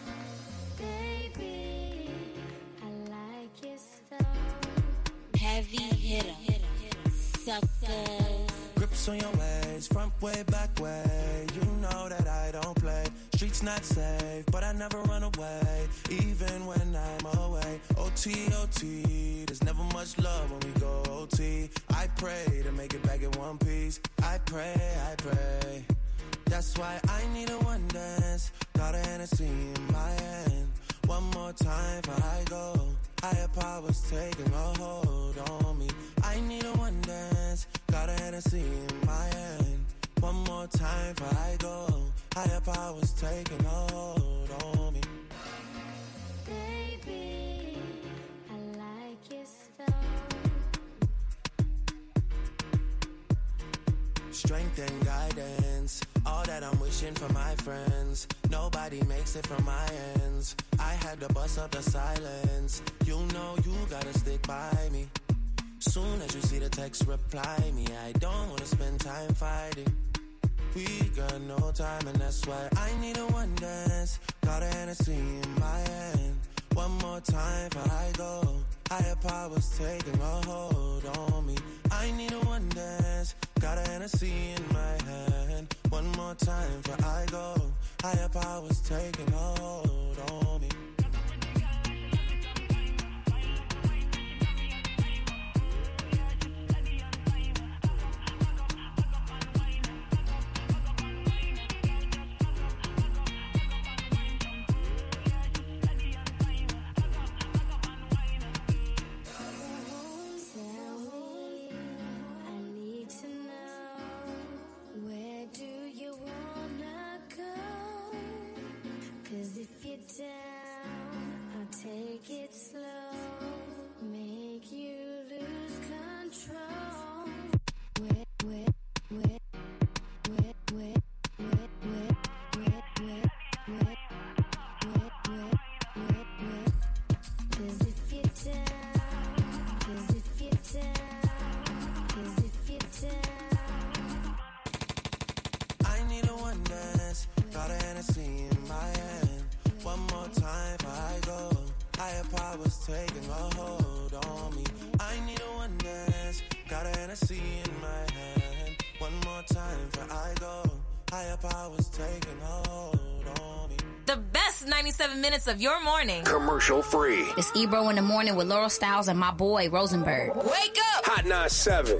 Baby, I like your stuff. Heavy hitter, suckers. Grips on your ways, front way, back way. You know that I don't play. Streets not safe, but I never run away, even when I'm away. O T, O T, there's never much love when we go O T. I pray to make it back in one piece. I pray, I pray. That's why I need a one dance. Got a Hennessy in my hand. One more time before I go. Higher powers taking a hold on me. I need a one dance. Got a Hennessy in my hand. One more time before I go. Higher powers taking a hold on me. Baby, I like your stuff. Strength and guidance, all that I'm wishing for my friends. Nobody makes it from my ends. I had to bust up the silence. You know you gotta stick by me. Soon as you see the text, reply me. I don't wanna spend time fighting. We got no time and that's why I need a one dance. Got a Hennessy in my hand. One more time before I go. Higher powers taking a hold on me. I need a one dance. Got a Hennessy in my hand. One more time before I go. Higher powers taking a hold on me. Where do you wanna go? 'Cause if Higher powers taking a hold on me. I need a one dance, got a Hennessy in my hand. One more time before I go. Higher powers taking a hold on me. The best ninety-seven minutes of your morning. Commercial free. It's Ebro in the morning with Laurel Styles and my boy Rosenberg. Wake up! Hot nine seven.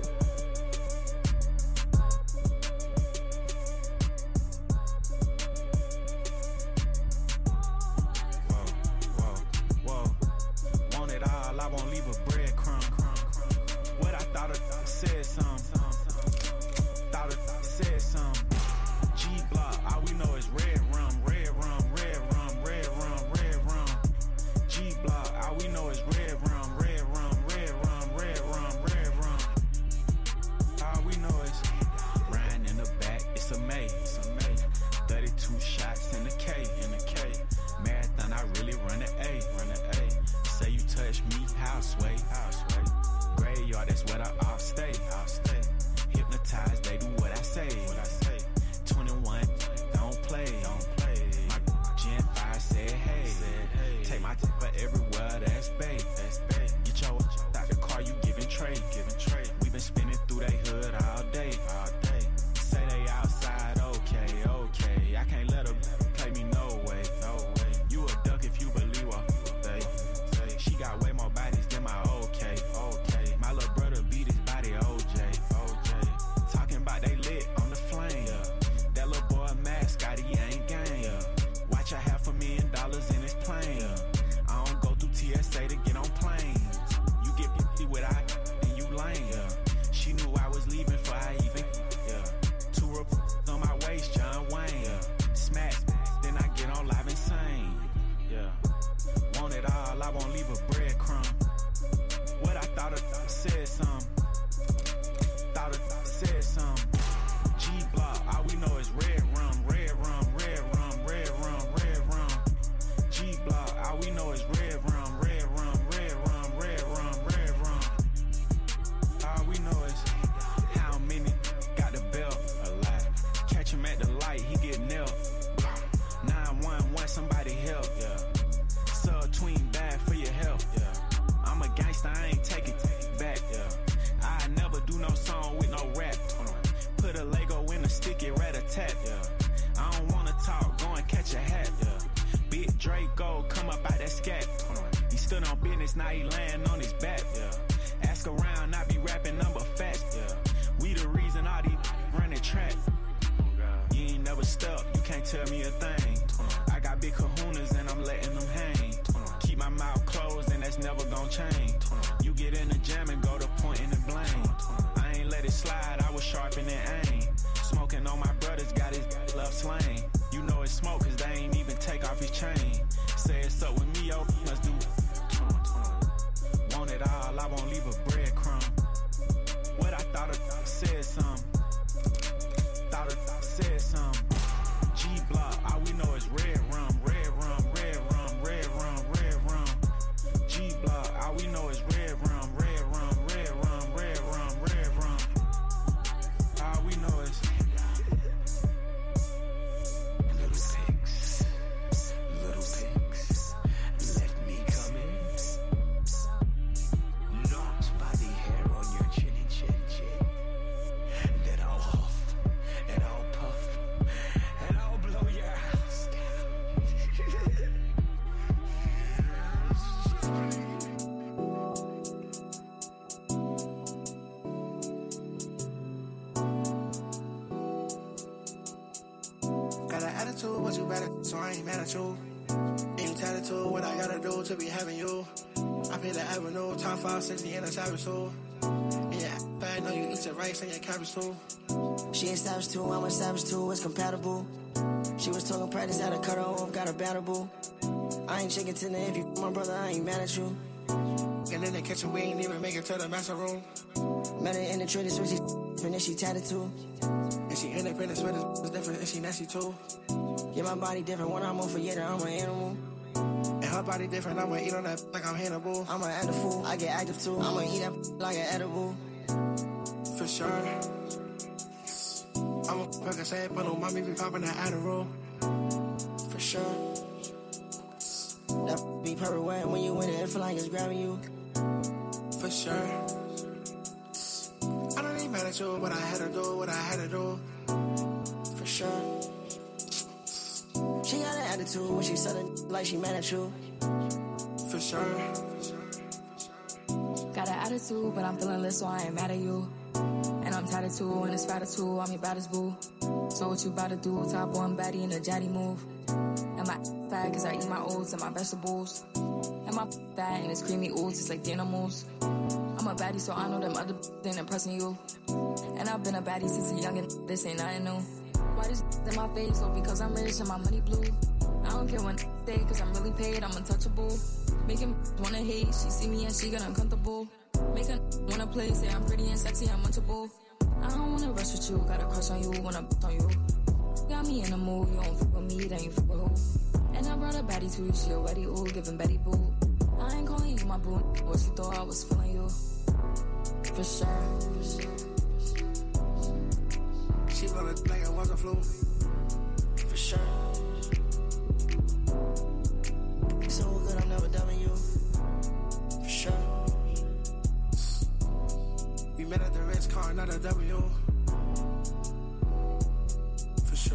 But you better, so I ain't mad at you. Ain't tattooed what I gotta do to be having you. I pay the avenue, top five sixty and a savage too. Yeah, bad, know you eat your rice and your cabbage too. She ain't savage too, I'm a savage too, it's compatible. She was talking practice, had to cut her off, got her battable. I ain't chicken tender, if you my brother, I ain't mad at you. And in the kitchen, we ain't even make it to the master room. Met her in the trading, so she and then she tatted too. And she independent, sweat is different, and she nasty too. Yeah, my body different, when I'm on for yeah, I'm an animal. And her body different, I'ma eat on that like I'm Hannibal. I'ma act a fool, I get active too. I'ma eat that like an edible. For sure. I'ma fuck a sad but no mommy be popping that Adderall. For sure. That be perfect when you in it feel like it's grabbing you. For sure. I don't even mad at you, but I had to do what I had to do. For sure. She got an attitude when she said it like she mad at you. For sure. Got an attitude, but I'm feeling lit, so I ain't mad at you. And I'm tired of two, and it's fatter too. I'm your baddest boo. So what you about to do? Top one baddie in a jatty move. And my fat, cause I eat my oats and my vegetables. And my fat and it's creamy oats, it's like animals. I'm a baddie, so I know them other ain't impressing you. And I've been a baddie since a youngin', this ain't nothing new. Why this in my face? Oh, because I'm rich and my money blue. I don't care when they, cause I'm really paid, I'm untouchable. Making wanna hate, she see me and she get uncomfortable. Make her wanna play, say I'm pretty and sexy, I'm munchable. I don't wanna rush with you, got a crush on you, wanna b- on you. Got me in the mood, you don't fuck with me, then you fuck with who? And I brought a baddie to you, she already ooh, giving Betty boo. I ain't calling you my boo, what you thought I was feeling you. For sure. She looked like it was a flu. For sure. So good, I'm never done with you. For sure. We met at the Ritz car, not a W. For sure.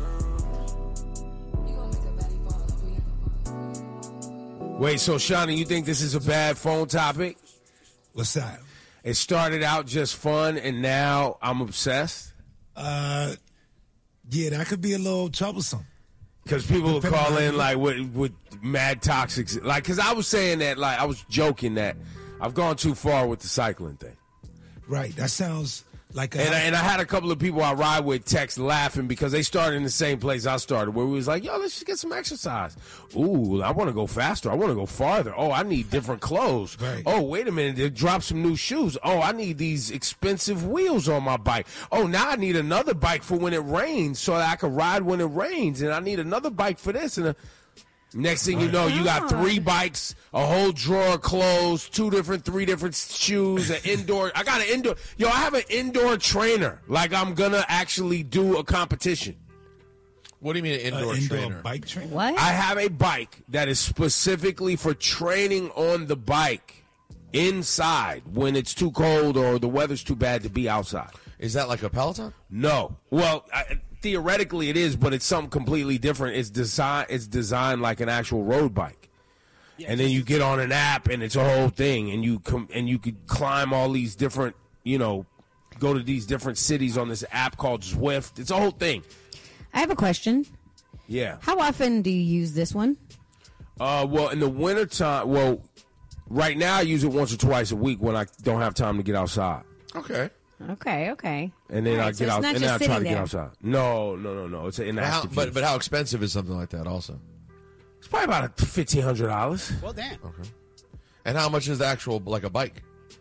You gon' make a baddie fall in love with you. Wait, so Shawnee, you think this is a bad phone topic? What's that? It started out just fun, and now I'm obsessed? Uh, yeah, that could be a little troublesome. Because people will Depending call on in you. like with, with mad toxics. Like, because I was saying that, like, I was joking that I've gone too far with the cycling thing. Right. That sounds like a... And I, and I had a couple of people I ride with text laughing because they started in the same place I started, where we was like, yo, let's just get some exercise. Ooh, I want to go faster. I want to go farther. Oh, I need different clothes. Right. Oh, wait a minute. They dropped some new shoes. Oh, I need these expensive wheels on my bike. Oh, now I need another bike for when it rains so that I can ride when it rains. And I need another bike for this. And a, next thing you know, you got three bikes, a whole drawer of clothes, two different, three different shoes, an indoor. I got an indoor. Yo, I have an indoor trainer. Like I'm going to actually do a competition. What do you mean an indoor, Uh, indoor trainer? bike trainer? What? I have a bike that is specifically for training on the bike inside when it's too cold or the weather's too bad to be outside. Is that like a Peloton? No. Well, I, theoretically it is, but it's something completely different. It's design. It's designed like an actual road bike, and then you get on an app, and it's a whole thing, and you com- and you could climb all these different, you know, go to these different cities on this app called Zwift. It's a whole thing. I have a question. Yeah. How often do you use this one? Uh, well, in the wintertime, well, right now I use it once or twice a week when I don't have time to get outside. Okay. Okay, okay. And then All I right, so get it's out, not and then just I try to sitting get there. outside. No, no, no, no. It's an But how, inactive but, use. but how expensive is something like that also? It's probably about fifteen hundred dollars. Well, damn. Okay. And how much is the actual, like a bike?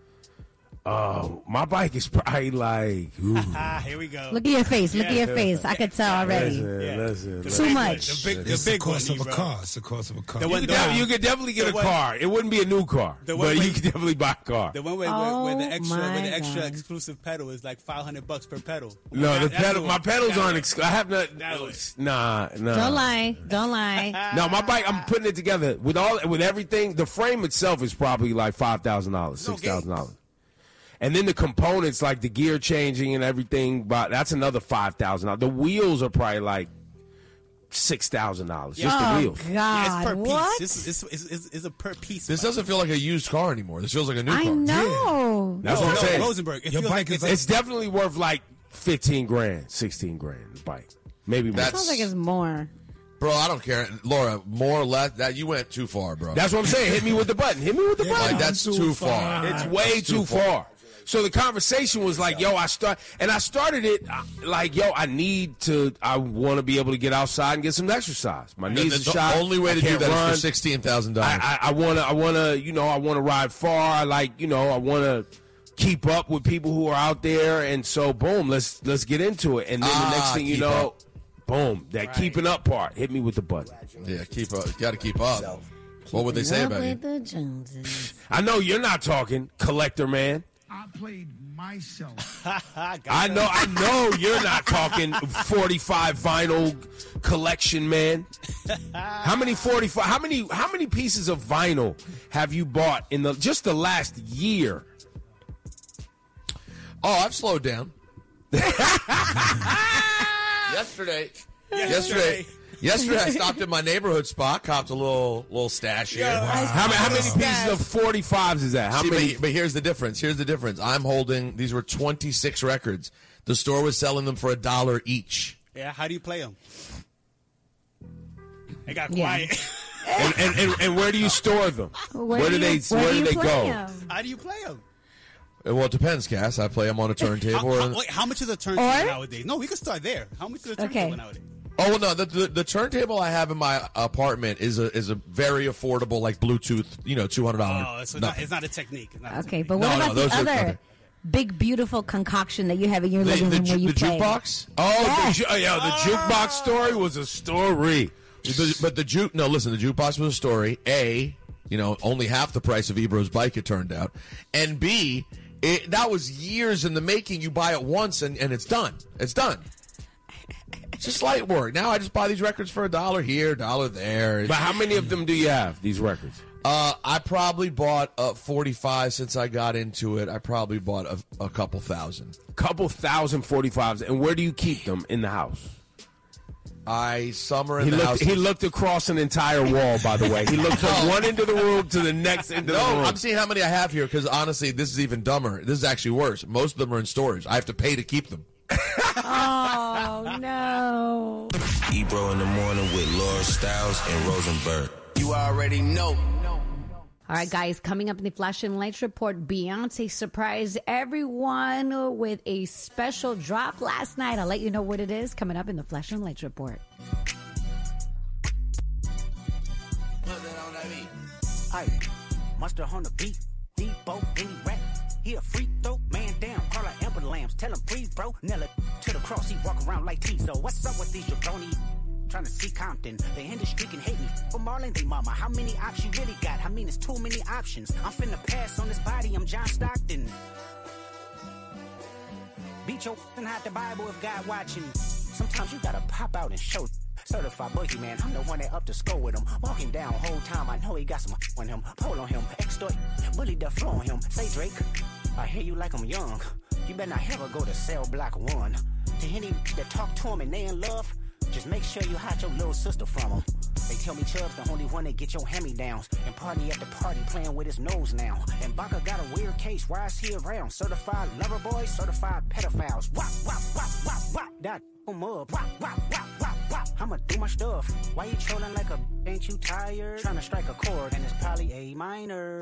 Oh, my bike is probably like. Ooh. Here we go. Look at your face. Look at your face. I could tell already. Listen, Yeah. listen, The listen. Too big much. one, The big, the It's the big one, cost of a Ebro. car. It's the cost of a car. The You one could, the def- one- you could definitely get the a one- car. It wouldn't be a new car, The one but where- you could definitely buy a car. The one where, where, where the Oh, extra, where my the extra God. exclusive pedal is like five hundred bucks per pedal. No, That- the that's pedal. the My one. pedals That aren't. one. Ex- I have not. That one. Nah, nah. Don't lie. Don't lie. No, my bike. I'm putting it together with all with everything. The frame itself is probably like five thousand dollars, six thousand dollars, and then the components like the gear changing and everything. But that's another five thousand dollars. The wheels are probably like six thousand dollars. Just Oh, the wheels. God. Yeah, it's per What? piece. This is it's, it's, it's a per piece. This bike. doesn't feel like a used car anymore. This feels like a new I car. know. That's no, what I'm no, saying. Rosenberg. It Your feels bike like is it's, It's definitely worth like fifteen grand, sixteen grand. The bike, maybe more. That's- Sounds like it's more. Bro, I don't care. Laura, more or less, that you went too far, bro. That's what I'm saying. Hit me with the button. Hit me with the Yeah, button. like, that's Too too far. far. It's way That's too far. So the conversation was like, yo, I start, and I started it uh, like, yo, I need to, I want to be able to get outside and get some exercise. My The, knees the are shot. only way I to do can't that run. is for sixteen thousand dollars. I, I, I want to, I want to, you know, I want to ride far. I like, you know, I want to keep up with people who are out there, and so boom, let's let's get into it. And then Ah, the next thing you keep know, up. boom, that keeping up part hit me with the button. Yeah, keep up. You got to keep up. What would they say Up about you? with the Joneses. I know you're not talking, collector man. I played myself. I know, I know you're not talking forty-five vinyl collection, man. How many forty-five? How many? How many pieces of vinyl have you bought in the just the last year? Oh, I've slowed down. Yesterday, yesterday, yesterday, I stopped at my neighborhood spot, copped a little little stash here. Wow. How, how many pieces of forty-fives is that? How See, many? But, but here's the difference. Here's the difference. I'm holding, these were twenty-six records. The store was selling them for a dollar each. Yeah, how do you play them? It got Yeah. quiet. and, and, and, and where do you store them? Where Where, do do they? you- where Where do do you they play go? 'em? How do you play them? Well, it depends, Cass. I play them on a turntable. How, how, and- wait, how much is a turntable Or- nowadays? No, we can start there. How much is a turntable Okay. nowadays? Oh well, no, the, the the turntable I have in my apartment is a is a very affordable, like Bluetooth, you know, two hundred dollars. Oh, so not, it's not a technique. It's not a Okay, technique. but what No, no, about those the are- other okay. big, beautiful concoction that you have in your The, living the, room where ju- you the play? jukebox. Oh, Yes. the, ju- yeah, the jukebox story was a story. The- but the juke, no, listen, the jukebox was a story. A, you know, only half the price of Ebro's bike, it turned out. And B, it, that was years in the making. You buy it once and, and it's done. It's done. It's just light work. Now I just buy these records for a dollar here, a dollar there. But how many of them do you have? These records? Uh, I probably bought uh, forty-five since I got into it. I probably bought a, a couple thousand. Couple thousand forty-fives. And where do you keep them in the house? I summer in He the looked, house. he looked across an entire wall, by the way. He looked from one end of the room to the next end of the No, room. I'm seeing how many I have here because honestly, this is even dumber. This is actually worse. Most of them are in storage. I have to pay to keep them. Oh, no. Ebro in the morning with Laura Styles and Rosenberg. You already know. All right, guys, coming up in the Flash and Lights report, Beyonce surprised everyone with a special drop last night. I'll let you know what it is coming up in the Flash and Lights report. Aye, mustard on the beat, Debo, any rap. He a freak though, man down, call her Amber Lambs, tell him breathe, bro. Nella to the cross, he walk around like Tizo. What's up with these jabroni? Trying to see Compton, the industry can hate me. For Marlon, they mama, how many options you really got? I mean, it's too many options. I'm finna pass on this body, I'm John Stockton. Beat your and hide the Bible if God watching. Sometimes you gotta pop out and show. Certified boogie man, I'm the one that up to score with him. Walking down whole time, I know he got some on him. Pull on him, extort, bully the flow on him. Say Drake, I hear you like I'm young. You better not ever go to cell block one. To any that talk to him and they in love, just make sure you hide your little sister from him. They tell me Chubb's the only one that get your hand-me-downs. And party at the party playing with his nose now. And Baca got a weird case, why is he around? Certified lover boys, certified pedophiles. Wop, wop, wop, wop, wop. That him up. Wop, wop, wop, wop, wop. I'ma do my stuff. Why you trolling like a ain't you tired? Trying to strike a chord and it's probably A minor.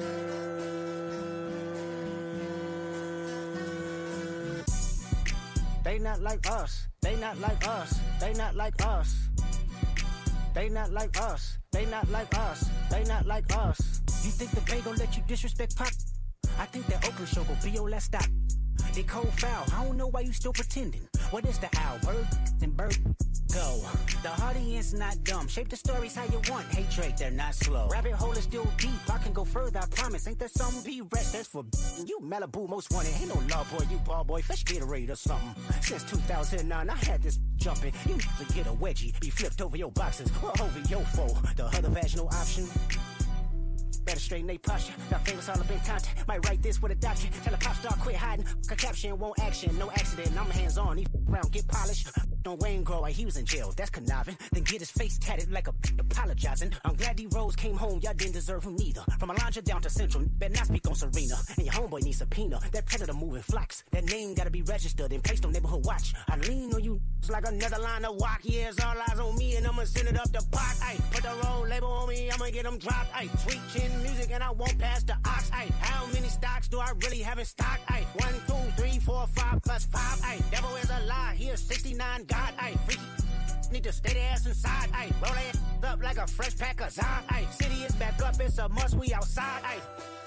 They not like us. They not like us. They not like us. They not like us. They not like us. They not like us. You think the Bay gon' let you disrespect Pop? I think that Oakland show gon' be your last stop. They cold foul. I don't know why you still pretending. What is the owl? Bird and bird. Go. The audience not dumb. Shape the stories how you want. Hey Drake, they're not slow. Rabbit hole is still deep. I can go further, I promise. Ain't there some be rest? That's for you Malibu most wanted. Ain't no law boy, you ball boy. Fish Gatorade or something. Since two thousand nine, I had this jumping. You need to get a wedgie. Be flipped over your boxes or over your foe. The other vaginal option. Better straighten they posture. Got famous all up in contact. Might write this with a doctor. Tell a pop star quit hiding. A caption won't action. No accident. I'm hands on. He around get polished. Don't Wayne grow like he was in jail. That's conniving. Then get his face tatted like a apologizing. I'm glad D Rose came home. Y'all didn't deserve him neither. From Alondra down to Central. Better not speak on Serena. And your homeboy needs subpoena. That predator moving flocks. That name gotta be registered and placed on neighborhood watch. I lean on you like another line of walk. Yeah, it's all eyes on me and I'ma send it up the pot. Ay, put the roll label on me. I'ma get them dropped. Ay, sweet chin music and I won't pass the ox. Ay, how many stocks do I really have in stock? Ay, one, two, three, four, five plus five. Ay, devil is a lie. Here's sixty-nine God. Ay, freaky. Need to stay their ass inside. Ay, roll their up like a fresh pack of Zod. Ay, city is back up. It's a must. We outside. Ay.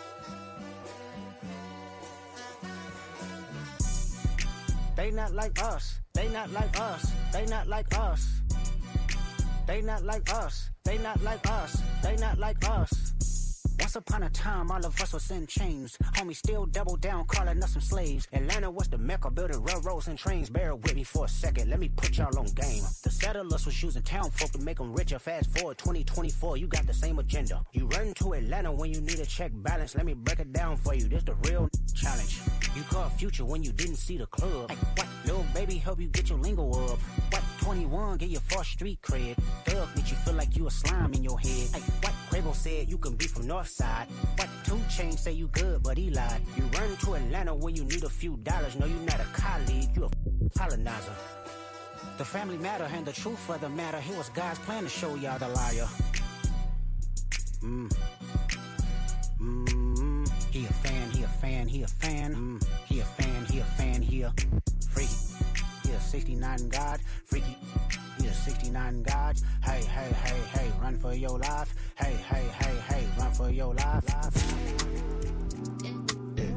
They not like us. They not like us. They not like us. They not like us. They not like us. They not like us. Once upon a time, all of us was in chains. Homie still double down, calling us some slaves. Atlanta was the mecca, building railroads and trains. Bear with me for a second, let me put y'all on game. The settlers was using town folk to make them richer. Fast forward twenty twenty-four, you got the same agenda. You run to Atlanta when you need a check balance. Let me break it down for you, this the real challenge. You call future when you didn't see the club. Hey, what? Little baby help you get your lingo up. What? twenty-one, get your first street cred. Thug make you feel like you a slime in your head. Hey, what? Quavo said you can be from North Side. What? Two Chainz say you good, but he lied. You run to Atlanta when you need a few dollars. No, you not a colleague, you a colonizer. The family matter and the truth of the matter. Here was God's plan to show y'all the liar. Mm. Mm. He a fan, he a fan, he a fan. Mm. He a fan, he a fan, he a freaky. He a sixty-nine God, freaky. He a sixty-nine God. Hey, hey, hey, hey, run for your life. Hey, hey, hey, hey, run for your life. Yeah.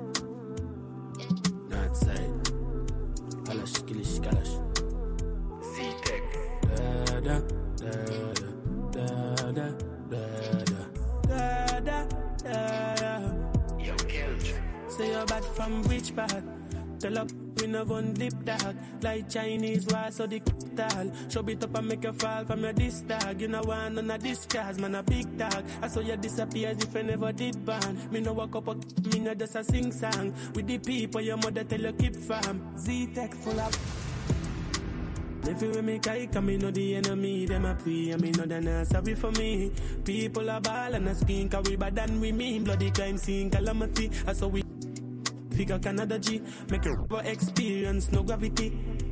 Not side. Kalash, kilish, kalash. Z-Tech. Da da da da da da da da da. Yo, Kelch. Say you're bad from which part? Tell up, we no gun dip dog. Like Chinese war, so the tall. Show it up and make you fall from your disc dog. You know one on a discharge, man a big dog. I saw you disappear as if you never did ban. Me no walk up, me no just a sing song. With the people your mother tell you keep farm. Z-Tech full of. If you with me, I come, me know the enemy, them a pray, and me know they not sorry for me. People are ball and a skin, cause we bad than we mean. Bloody crime scene, calamity, I saw we figure Canada G, make a rubber experience, no gravity.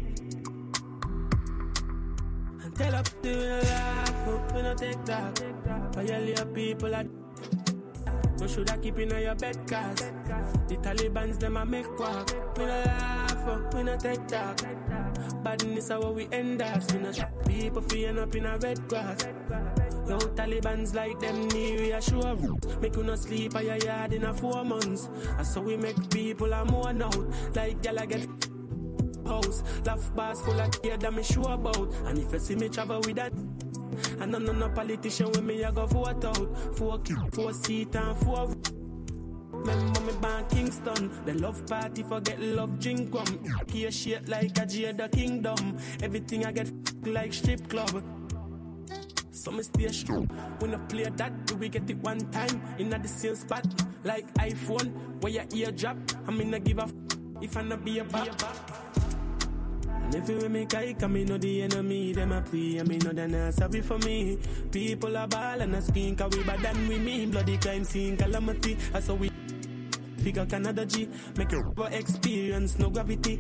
And tell up to the laugh, we no take that. For your people are no should I keep in your bed, cause the Taliban's them a make quack. We no laugh, we no take that. Badness is how we end up. We no shot people feeling up in a red grass. Yo, Taliban's like them need reassure. Make you not sleep at your yard in a four months. And so we make people a mourn out. Like y'all get house. Laugh bars full of care that me sure about. And if you see me travel with that, and none of no politician with me, I go vote out. Four clip, four seat and four. Remember me born Kingston. The love party forget love drink rum. Here shit like a Jada Kingdom. Everything I get like strip club. So me stay strong. When I play that, do we get it one time? In the same spot, like iPhone. Where your ear drop, I mean I give a f- if I not be a bop. And if you with me, I come, me know the enemy, them a pray, and me know they not sorry for me. People are ball and a skin, cause we bad than we mean. Bloody crime scene, calamity, I saw we figure Canada G, make a rubber experience, no gravity.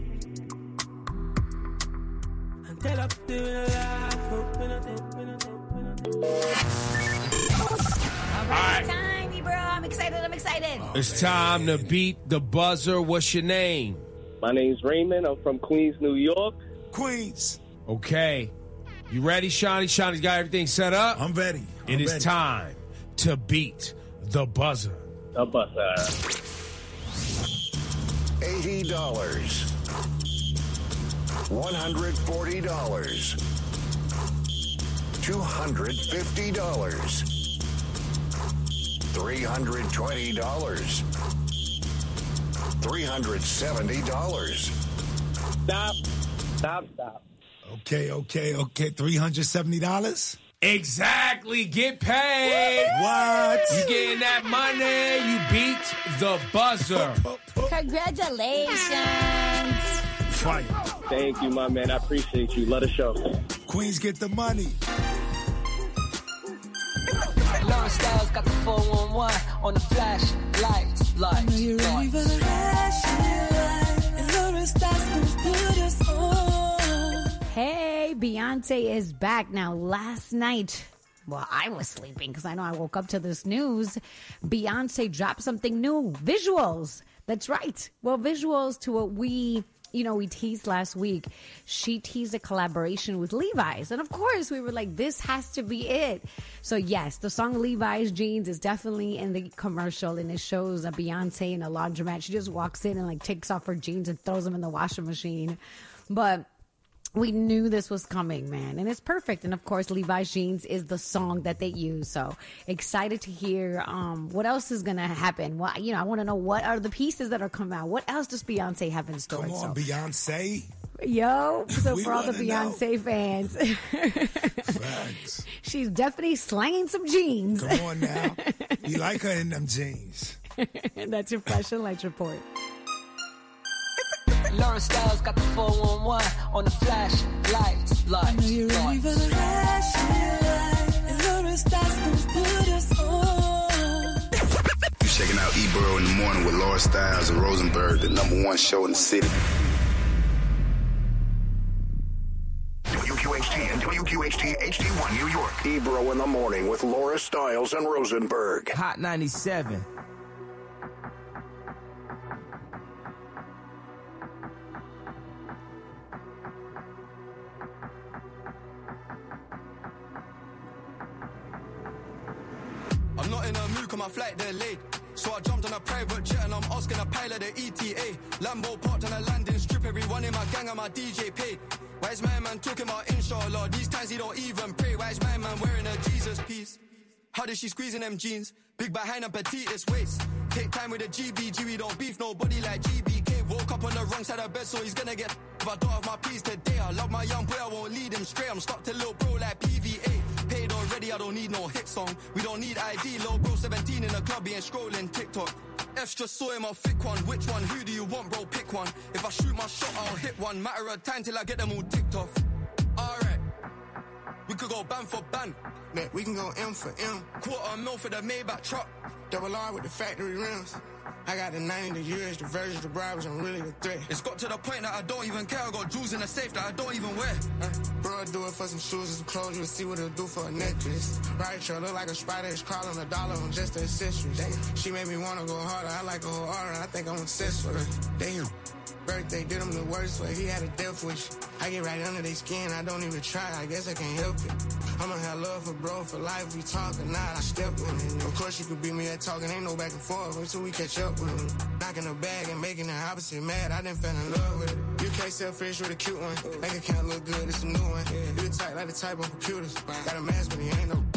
And tell up to the laugh, we no take, we no take. All right, time, me bro. I'm excited. I'm excited. It's time to beat the buzzer. What's your name? My name's Raymond. I'm from Queens, New York. Queens. Okay. You ready, Shawnee? Shawnee's got everything set up? I'm ready. I'm it is ready. time to beat the buzzer. The buzzer. eighty dollars. one hundred forty dollars. two hundred fifty dollars. three hundred twenty dollars. three hundred seventy dollars. Stop. Stop, stop. Okay, okay, okay. three hundred seventy dollars? Exactly. Get paid. What? You getting that money. You beat the buzzer. Congratulations. Fire. Thank you, my man. I appreciate you. Let us show. Queens get the money. Long Styles got the four one one on the flash lights, lights. Are you ready for the Hey, Beyonce is back. Now, last night, well, I was sleeping because I know I woke up to this news. Beyonce dropped something new, visuals. That's right. Well, visuals to what we, you know, we teased last week. She teased a collaboration with Levi's. And of course, we were like, this has to be it. So yes, the song Levi's Jeans is definitely in the commercial, and it shows a Beyonce in a laundromat. She just walks in and like takes off her jeans and throws them in the washing machine. But We knew this was coming, man, and it's perfect. And of course, Levi's Jeans is the song that they use. So excited to hear um, what else is going to happen. Well, you know, I want to know what are the pieces that are coming out. What else does Beyonce have in store? Come on, so, Beyonce. Yo, so We for all the wanna Beyonce know. fans, Facts. she's definitely slanging some jeans. Come on now. You like her in them jeans. That's your Flash and Lights report. Lauren Styles got the four one one on the flash lights, lights, You ready for the flashlight? And Lauren Styles gon' put us on. You checking out Ebro in the morning with Laura Styles and Rosenberg, the number one show in the city. W Q H T and W Q H T H D one New York. Ebro in the morning with Laura Stiles and Rosenberg. Hot ninety-seven. I'm not in a mood, cause my flight delayed. So I jumped on a private jet and I'm asking a pilot the E T A. Lambo parked on a landing strip, everyone in my gang and my D J paid. Why is my man talking about inshallah? These times he don't even pray. Why is my man wearing a Jesus piece? How did she squeeze in them jeans? Big behind and petitest waist. Take time with the G B G, we don't beef nobody like G B K. Woke up on the wrong side of bed, so he's gonna get if I don't have my peace today. I love my young boy, I won't lead him straight. I'm stuck to little bro like P V A. Paid already, I don't need no hit song. We don't need I D, little bro seventeen in the club, he ain't scrolling TikTok. F just saw him, I'll thick one. Which one? Who do you want, bro? Pick one. If I shoot my shot, I'll hit one. Matter of time till I get them all ticked off. Alright, we could go ban for ban. That we can go M for M. Quarter mil for the Maybach truck. Double R with the factory rims. I got the ninety, the years, the versions, the bribes, I'm really the threat. It's got to the point that I don't even care. I got jewels in the safe that I don't even wear. Uh, bro, do it for some shoes and some clothes. You'll see what it'll do for a necklace. Right, sure, look like a spider. It's crawling a dollar on just the accessories. Damn. She made me want to go harder. I like a whole aura. I think I'm obsessed with her. Damn. Birthday did him the worst way. He had a death wish. I get right under their skin. I don't even try. I guess I can't help it. I'ma have love for bro for life. We talk or not. I step with it. Of course you could beat me at talking. Ain't no back and forth until we catch up with him. Knocking the bag and making the opposite mad. I didn't fall in love with it. You can't sell fish with a cute one. Bank account look good. It's a new one. You the type like the type of computers. Got a mask but he ain't no.